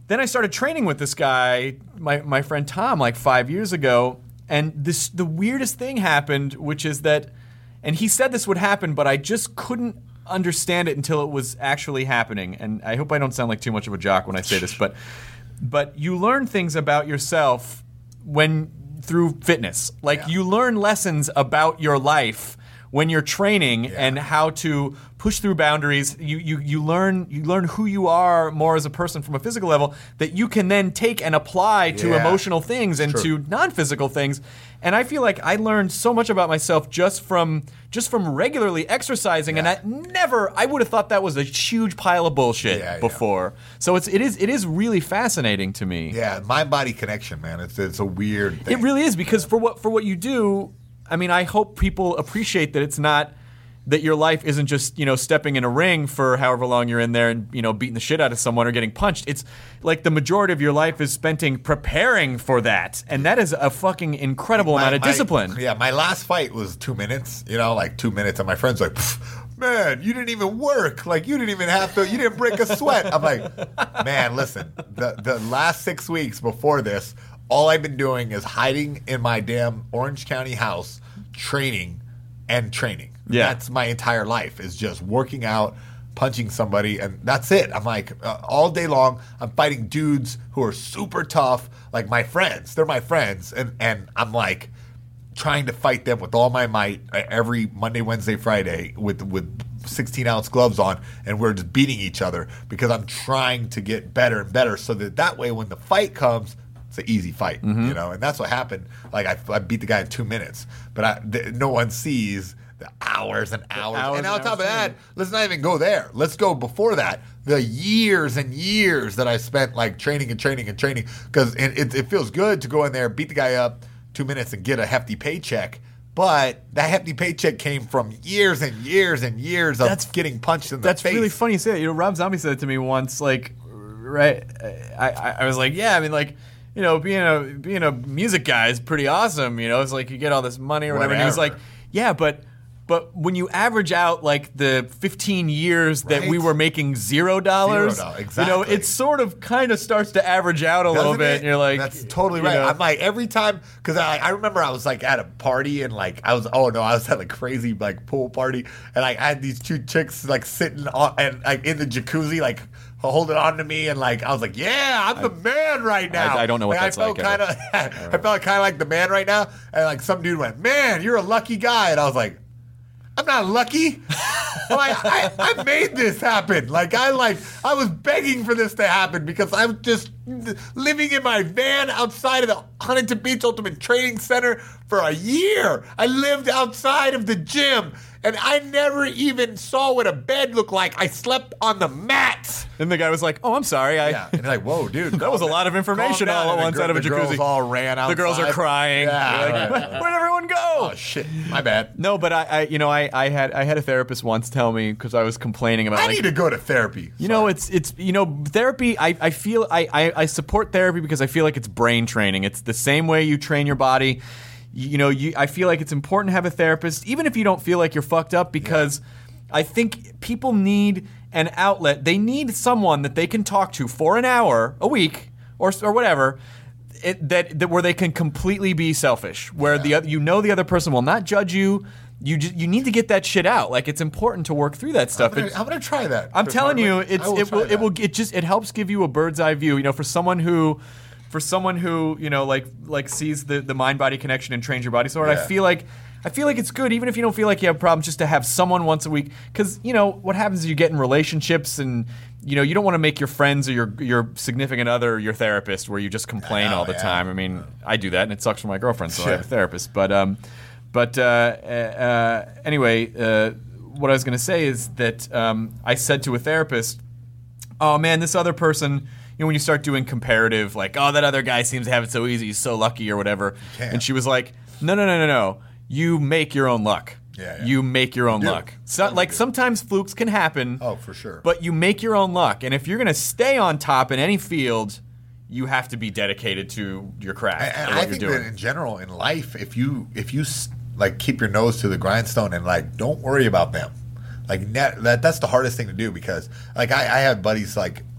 then I started training with this guy, my my friend Tom, like five years ago, and this the weirdest thing happened, which is that, and he said this would happen, but I just couldn't understand it until it was actually happening. And I hope I don't sound like too much of a jock when I say this, but but you learn things about yourself when through fitness. Like Yeah. you learn lessons about your life when you're training Yeah. and how to push through boundaries. You, you you learn you learn who you are more as a person from a physical level that you can then take and apply to Yeah. emotional things and True. to non-physical things. And I feel like I learned so much about myself just from just from regularly exercising, and Yeah. I never I would have thought that was a huge pile of bullshit Yeah, yeah. before. So it's it is it is really fascinating to me. Yeah, mind body connection, man. It's it's a weird thing. It really is, because for what for what you do, I mean, I hope people appreciate that it's not that your life isn't just, you know, stepping in a ring for however long you're in there and, you know, beating the shit out of someone or getting punched. It's like the majority of your life is spent in preparing for that. And that is a fucking incredible My- amount of my- discipline. Yeah, my last fight was two minutes, you know, like two minutes. And my friend's like, "Pff, man, you didn't even work. Like, you didn't even have to, you didn't break a sweat. I'm like, man, listen, the, the last six weeks before this, all I've been doing is hiding in my damn Orange County house, training and training. Yeah. That's my entire life, is just working out, punching somebody, and that's it. I'm like, uh, all day long, I'm fighting dudes who are super tough, like my friends. They're my friends. And, and I'm like trying to fight them with all my might uh, every Monday, Wednesday, Friday with, with sixteen ounce gloves on, and we're just beating each other because I'm trying to get better and better so that that way when the fight comes, it's an easy fight, Mm-hmm. you know? And that's what happened. Like, I, I beat the guy in two minutes, but I, th- no one sees the hours and hours. hours and on and top of hours that, training. let's not even go there. Let's go before that. The years and years that I spent like training and training and training, because it, it, it feels good to go in there, beat the guy up two minutes and get a hefty paycheck. But that hefty paycheck came from years and years and years of That's- getting punched in the That's face. really funny you say that. You know, Rob Zombie said it to me once, like, right, I, I, I was like, yeah, I mean, like, you know, being a being a music guy is pretty awesome, you know, it's like you get all this money or whatever. And he was like, Whatever. yeah, but but when you average out like the fifteen years that we Right. were making zero dollars, Zero dollars, you know, exactly. it sort of kind of starts to average out a little Doesn't bit. it? And you're like, that's totally you right. know. I'm like, every time, because I, I remember I was like at a party and like I was oh no I was at a crazy like pool party, and like I had these two chicks like sitting on and like in the jacuzzi like holding on to me, and like I was like, yeah, I'm the man right now. I- I don't know what that's I felt like kind of I felt kind of like the man right now, and like some dude went, man, you're a lucky guy, and I was like, I'm not lucky. I'm like, I, I made this happen. Like I like I was begging for this to happen because I was just living in my van outside of the Huntington Beach Ultimate Training Center for a year. I lived outside of the gym, and I never even saw what a bed looked like. I slept on the mats. And the guy was like, oh, I'm sorry. I, Yeah, and you're like, whoa, dude, That was a lot of information all at once out of a The jacuzzi. girls all ran outside. The girls are crying. Yeah, You're like, right. where'd everyone go? Oh shit, my bad. No, but I, I you know, I, I had I had a therapist once tell me, because I was complaining about I like, need to go to therapy. you know, it's it's you know, therapy. I, I feel I, I I support therapy because I feel like it's brain training. It's the same way you train your body. You, you know, you I feel like it's important to have a therapist, even if you don't feel like you're fucked up, because I think people need an outlet. They need someone that they can talk to for an hour a week or or whatever. It, that, that where they can completely be selfish, where the oth- you know the other person will not judge you. You just, you need to get that shit out. Like, it's important to work through that stuff. I'm gonna, It's- I'm gonna try that. I'm for telling you, tournament. it's I will it try will it that. will it just it helps give you a bird's eye view. You know, for someone who, for someone who you know like like sees the the mind body connection and trains your body so hard. I Yeah. feel like. I feel like it's good, even if you don't feel like you have problems, just to have someone once a week. Because, you know, what happens is you get in relationships and, you know, you don't want to make your friends or your your significant other your therapist where you just complain know, all the yeah. time. I mean, I do that, and it sucks for my girlfriend, so I have a Sure. therapist. But, um, but uh, uh, uh, anyway, uh, what I was going to say is that um, I said to a therapist, oh, man, this other person... You know, when you start doing comparative, like, oh, that other guy seems to have it so easy, he's so lucky or whatever. can't. And she was like, no, no, no, no, no. You make your own luck. Yeah, yeah. You make your own do. luck. So, Totally like, do. sometimes flukes can happen. Oh, for sure. But you make your own luck. And if you're going to stay on top in any field, you have to be dedicated to your craft And, and and what I you're think doing. that in general in life, if you if you s- like keep your nose to the grindstone and like don't worry about them, like net, that that's the hardest thing to do because like I, I have buddies like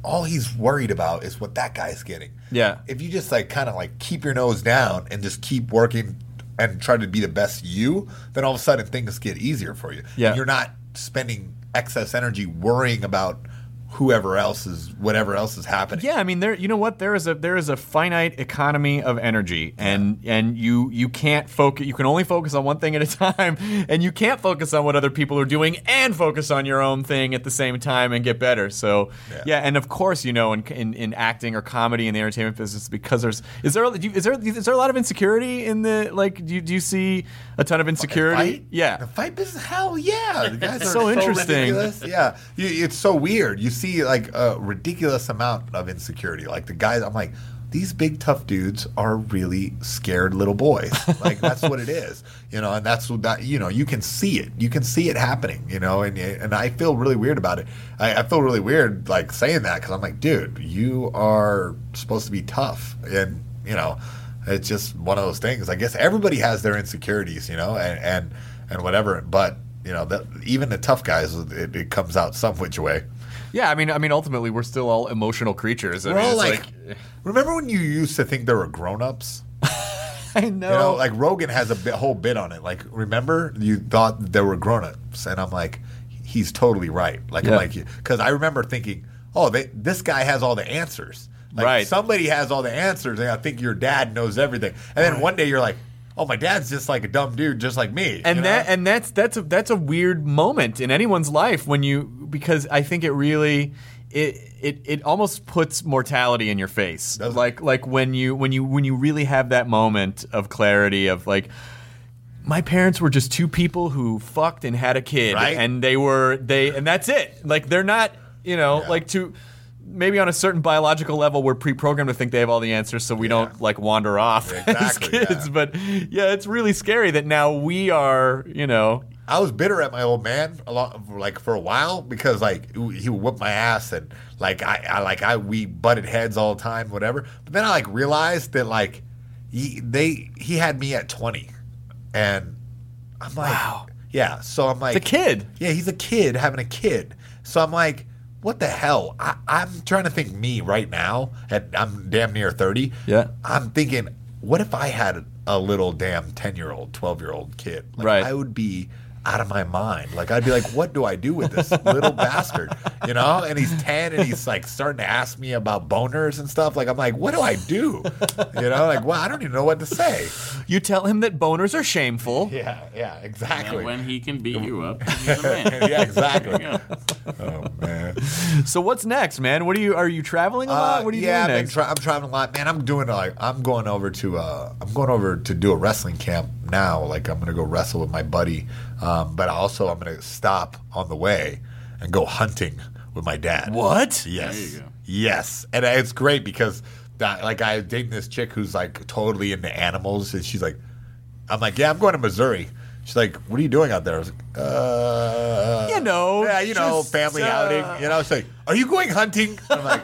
all he's worried about is what that guy's getting. Yeah. If you just like kind of like keep your nose down and just keep working and try to be the best you, then all of a sudden things get easier for you. Yeah. And you're not spending excess energy worrying about whoever else is, whatever else is happening. Yeah, I mean, there. You know what? There is a there is a finite economy of energy, and yeah. and you you can't focus. You can only focus on one thing at a time, and you can't focus on what other people are doing and focus on your own thing at the same time and get better. So yeah, yeah and of course, you know, in, in in acting or comedy in the entertainment business, because there's is there do you, is there is there a lot of insecurity in the like? Do you, do you see a ton of insecurity? Fight? Yeah, the fight business. Hell yeah, the guys are so, so interesting. Ridiculous. Yeah, you, it's so weird. You see like a ridiculous amount of insecurity. Like the guys, I'm like, these big tough dudes are really scared little boys. Like that's what it is, you know. And that's what that you know. You can see it. You can see it happening, you know. And and I feel really weird about it. I, I feel really weird like saying that because I'm like, dude, you are supposed to be tough, and you know, it's just one of those things. I guess everybody has their insecurities, you know, and and, and whatever. But you know, that, even the tough guys, it, it comes out some which way. Yeah, I mean, I mean, ultimately, we're still all emotional creatures. I We're mean, all it's like, like, remember when you used to think there were grown-ups? I know. You know, like Rogan has a bit, whole bit on it. Like, remember you thought there were grown-ups, and I'm like, he's totally right. Like, Yeah. I'm like, because I remember thinking, oh, they, this guy has all the answers. Like, Right. somebody has all the answers, and I think your dad knows everything. And then one day you're like, oh, my dad's just like a dumb dude, just like me. and you know? that and that's that's a that's a weird moment in anyone's life when you because I think it really it it, it almost puts mortality in your face. Does it? Like like when you when you when you really have that moment of clarity of like, my parents were just two people who fucked and had a kid, Right. and they were they and that's it. Like they're not, you know, Yeah. like to maybe on a certain biological level we're pre-programmed to think they have all the answers, so we Yeah. don't like wander off Exactly, as kids. yeah. But yeah, it's really scary that now we are, you know. I was bitter at my old man a lot, like for a while, because like he would whip my ass and like I, I like I we butted heads all the time, whatever. But then I like realized that like he they he had me at twenty, and I'm like, Wow. yeah. So I'm like, It's a kid. Yeah, he's a kid having a kid. So I'm like, what the hell? I, I'm trying to think me right now. At I'm damn near thirty. Yeah. I'm thinking, what if I had a little damn ten-year-old, twelve-year-old kid? Like, Right. I would be out of my mind. Like, I'd be like, what do I do with this little bastard? You know? And he's ten, and he's, like, starting to ask me about boners and stuff. Like, I'm like, what do I do? You know? Like, well, I don't even know what to say. You tell him that boners are shameful. Yeah, yeah, exactly. And when he can beat you up, he's a man. Yeah, exactly. There you go. Oh, man. So what's next, man? What are you? Are you traveling a lot? Uh, What are you yeah, I've doing been next? tra- I'm traveling a lot, man. I'm doing like I'm going over to uh, I'm going over to do a wrestling camp now. Like I'm gonna go wrestle with my buddy, um, but also I'm gonna stop on the way and go hunting with my dad. What? Yes, There you go. yes, and it's great because that, like I dating this chick who's like totally into animals, and she's like, I'm like, yeah, I'm going to Missouri. She's like, what are you doing out there? I was like, uh, You know, yeah, you know, just, family uh, outing. You know, she's like, are you going hunting? I'm like,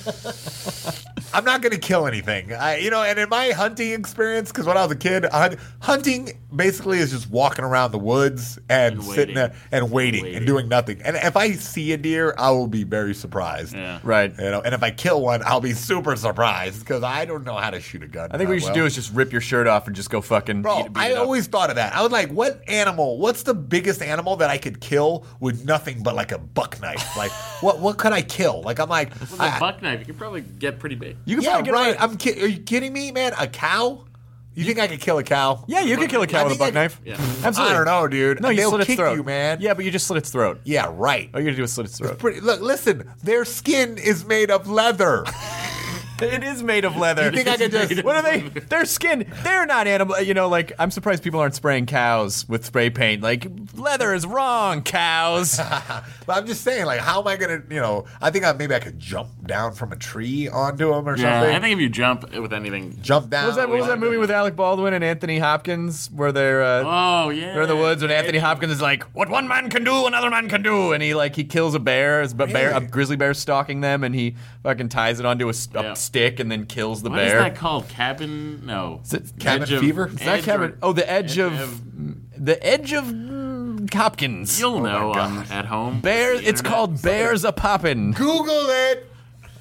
I'm not going to kill anything. I, you know, and in my hunting experience, because when I was a kid, I, hunting basically is just walking around the woods and, And sitting waiting. there and waiting, Waiting. and doing nothing. And if I see a deer, I will be very surprised. Yeah. Right. You know, and if I kill one, I'll be super surprised because I don't know how to shoot a gun. I think what you should do is just rip your shirt off and just go fucking. Bro, eat, beat I it up. always thought of that. I was like, what animal, what's the biggest animal that I could kill with nothing but like a buck knife? Like, what what could I kill? Like, I'm like, With I- a buck knife, you could probably get pretty big. You can yeah, probably get right. away- I'm ki- Are you kidding me, man? A cow? You think I could kill a cow? Yeah, you could kill a cow I with a think I buck knife. Yeah. Absolutely. I don't know, dude. No, you They'll slit its kick throat, you, man. Yeah, but you just slit its throat. Yeah, right. All you gotta do is slit its throat. Pretty, look, listen. Their skin is made of leather. It is made of leather. You think I could just- What are they? Their skin. They're not animal. You know, like I'm surprised people aren't spraying cows with spray paint. Like leather is wrong, cows. But I'm just saying, like, how am I gonna? You know, I think I, maybe I could jump down from a tree onto them or Yeah, something. I think if you jump with anything. jump down. What was that? What was that movie with Alec Baldwin and Anthony Hopkins where they're uh, Oh yeah. they're in the woods and Anthony Hopkins is like, "What one man can do, another man can do," and he like he kills a bear, a bear, a Really? grizzly bear stalking them, and he fucking ties it onto a, s- a Yeah. stick and then kills the What is bear. that called? Cabin? No. Is it Cabin Edge of- Fever? Is that Edge Kevin? or- Oh, the edge, Edge of, of- the edge of mm, Hopkins. You'll know my um, at home. Bear. The It's internet. called Bears a Poppin'. Google it. I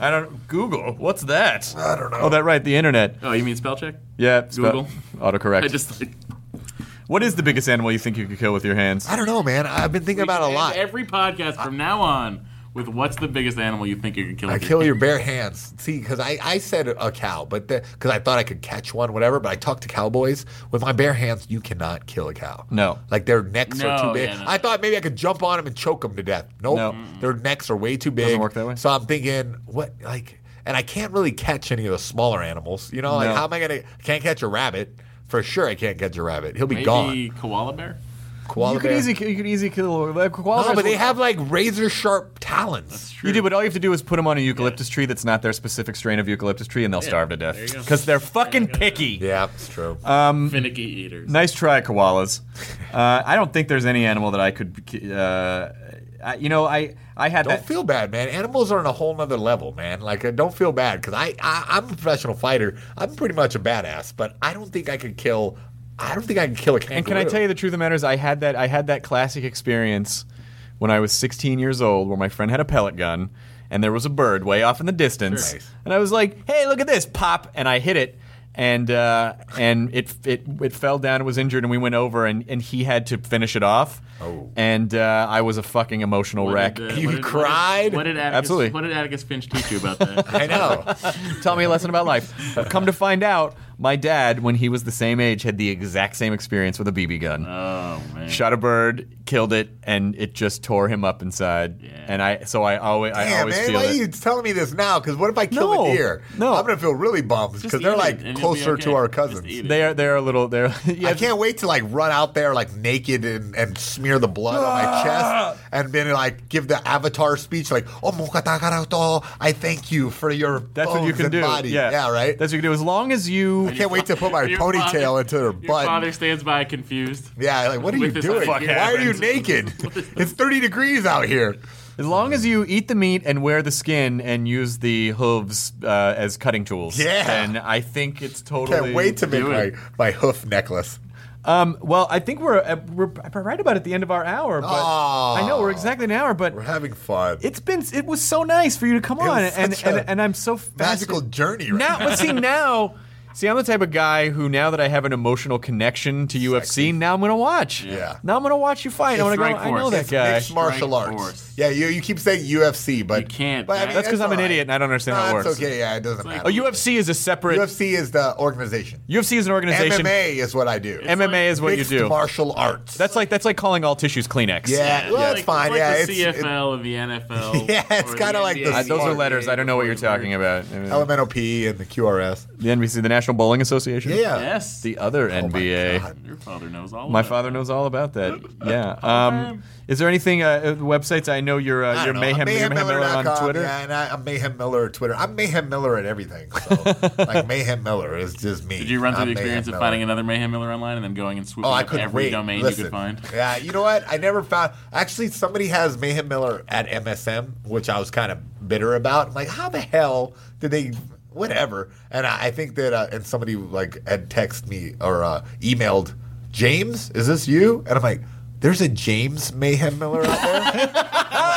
I don't. Google. What's that? I don't know. Oh, that right. The internet. Oh, you mean spell check? Yeah. spe- Google? Autocorrect. I just like. What is the biggest animal you think you could kill with your hands? I don't know, man. I've been thinking about it a end lot. Every podcast from now on with what's the biggest animal you think you could kill? I with kill your your bare hands. See, because I, I said a cow, but because I thought I could catch one, whatever. But I talked to cowboys. With my bare hands, you cannot kill a cow. No. Like their necks are No, too big. yeah, no. I thought maybe I could jump on them and choke them to death. Nope. No. Their necks are way too big. Doesn't work that way. So I'm thinking, what, like, and I can't really catch any of the smaller animals. You know, like No. how am I gonna? Can't catch a rabbit. For sure, I can't catch a rabbit. He'll be Maybe gone. koala bear? Koala You could bear? easy. You could easy kill. Like, koala No, bears but they will- have like razor sharp talons. True. You do, but all you have to do is put them on a eucalyptus tree that's not their specific strain of eucalyptus tree, and they'll starve to death there you go. because they're fucking picky. Yeah, it's true. Finicky eaters. Nice try, koalas. Uh, I don't think there's any animal that I could. Uh, I, you know, I I had Don't that. feel bad, man. Animals are on a whole nother level, man. Like, uh, don't feel bad because I, I I'm a professional fighter. I'm pretty much a badass, but I don't think I could kill. I don't think I can kill a kangaroo. And can I tell you the truth of the matter is, I had that I had that classic experience when I was sixteen years old, where my friend had a pellet gun, and there was a bird way off in the distance, Sure. Nice. and I was like, "Hey, look at this!" Pop, and I hit it, and uh, and it it it fell down and was injured, and we went over, and, and he had to finish it off, Oh. and uh, I was a fucking emotional What wreck. did, uh, You what did- cried? What did, what did Atticus, Absolutely. What did Atticus Finch teach you about that? I know. Taught me a lesson about life. But come to find out, my dad, when he was the same age, had the exact same experience with a B B gun. Oh man. Shot a bird, killed it, and it just tore him up inside. Yeah. And I, so I always, I Damn, always man, feel why are it. you telling me this now? Because what if I kill No. a deer? No. I'm gonna feel really bummed because Just they're eat like it, and you'll be closer okay. to our Just cousins. eat it. They are, they're a little, they're. Yeah, I can't wait to like run out there like naked and, and smear the blood on my chest and then like give the Avatar speech like "Oh mokatagarato, I thank you for your That's bones what you can and do. body." Yeah, yeah, right. That's what you can do. As long as you. I can't wait to put my Your ponytail father- into their Your butt. father stands by confused. Yeah, like what are you With this doing? fuck Why are you happens. naked? It's thirty degrees out here. As long as you eat the meat and wear the skin and use the hooves uh, as cutting tools, Yeah. then I think it's totally. Can't wait to make Do my, it. my hoof necklace. Um, well, I think we're uh, we're right about at the end of our hour, but Aw. I know we're exactly an hour, but We're having fun. it's been it was so nice for you to come on, was and such and, a and I'm so magical fascinated. journey right now. now. But see now, see I'm the type of guy who now that I have an emotional connection to U F C, now I'm gonna watch. Yeah. Now I'm gonna watch you fight. I want to go. Strike I know Force. that It's guy. mixed martial Strike arts. Force. Yeah, you you keep saying U F C, but You can't. But, I mean, That's 'cause I'm an all idiot and I don't understand no, how it that's works. okay. Yeah, it doesn't like- matter. Oh, U F C is a separate. U F C is the organization. U F C is an organization. M M A is what I do. M M A is what you Mixed do. martial arts. That's like that's like calling all tissues Kleenex. Yeah, well, It's that's fine. It's like yeah, the it's C F L it- and the N F L. Yeah, it's or kinda like N B A. the Uh, those are Smart. letters. I don't know what you're talking about. L M N O P and the Q R S. The N B C, the National Bowling Association. Yeah. Yes. The other N B A. God. Your father knows all. My about father knows all about that. Yeah. man. Um, is there anything uh, uh, websites? I know you're uh, I you're don't know. mayhem, mayhem mayhem Miller on dot com, Twitter. Yeah, and I, I'm Mayhem Miller at Twitter. I'm Mayhem Miller at everything. So, like Mayhem Miller is just me. Did you run through I'm the experience Mayhem of finding Miller. another Mayhem Miller online and then going and swooping Oh, I up couldn't every wait. domain Listen, you could find? Yeah, you know what? I never found. Actually, somebody has Mayhem Miller at M S M, which I was kind of bitter about. I'm like, how the hell did they? Whatever. And I, I think that, uh, and somebody like had texted me or uh, emailed, James, is this you? And I'm like, there's a James Mayhem Miller out there.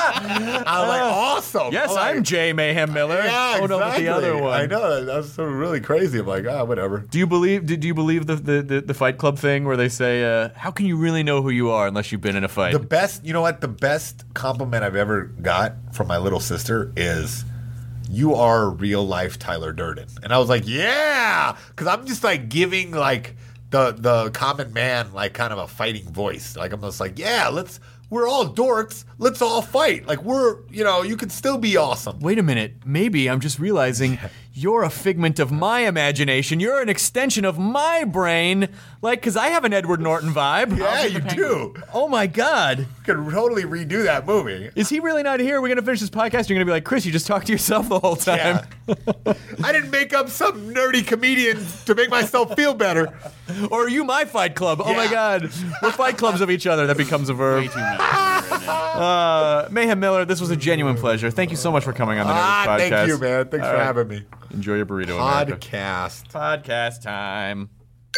I was like, awesome. Yes, like, I'm Jay Mayhem Miller. Yeah, Oh, no, exactly. with the other one. I know. That was so really crazy. I'm like, ah, whatever. Do you believe? Do, do you believe the, the, the, the Fight Club thing where they say, uh, "How can you really know who you are unless you've been in a fight?" The best, you know what? The best compliment I've ever got from my little sister is, "You are real life Tyler Durden." And I was like, "Yeah," because I'm just like giving like the the common man like kind of a fighting voice. Like I'm just like, "Yeah, let's." We're all dorks. Let's all fight. Like we're, you know, you can still be awesome. Wait a minute. Maybe I'm just realizing you're a figment of my imagination. You're an extension of my brain. Like, because I have an Edward Norton vibe. Yeah, you do. Oh my God. You could totally redo that movie. Is he really not here? We're going to finish this podcast. You're going to be like, Chris, you just talked to yourself the whole time. Yeah. I didn't make up some nerdy comedian to make myself feel better. Or are you my Fight Club? Oh my Yeah. God. We're Fight Clubs of each other. That becomes a verb. Way too many right now. Uh, Mayhem Miller, this was a genuine pleasure. Thank you so much for coming on the Nerdist Ah, Podcast. thank you, man. Thanks All for right. having me. Enjoy your burrito, America. Podcast. Podcast time.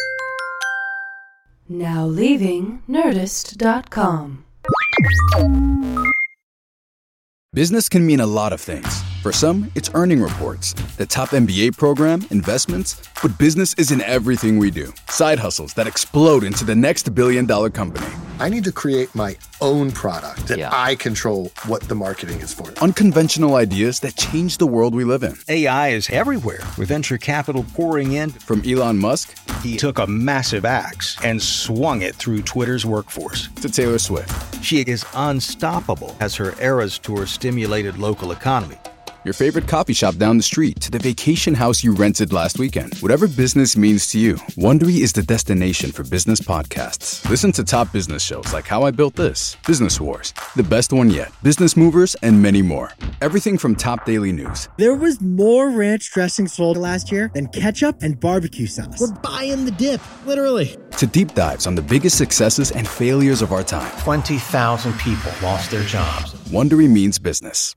Now leaving Nerdist dot com. Business can mean a lot of things. For some, it's earning reports, the top M B A program, investments, but business isn't everything we do. Side hustles that explode into the next billion dollar company. I need to create my own product that yeah. I control what the marketing is for. Unconventional ideas that change the world we live in. A I is everywhere, with venture capital pouring in. From Elon Musk, he took a massive axe and swung it through Twitter's workforce. To Taylor Swift. She is unstoppable as her Eras Tour stimulated local economy. Your favorite coffee shop down the street to the vacation house you rented last weekend. Whatever business means to you, Wondery is the destination for business podcasts. Listen to top business shows like How I Built This, Business Wars, The Best One Yet, Business Movers, and many more. Everything from top daily news. There was more ranch dressing sold last year than ketchup and barbecue sauce. We're buying the dip, literally. To deep dives on the biggest successes and failures of our time. twenty thousand people lost their jobs. Wondery means business.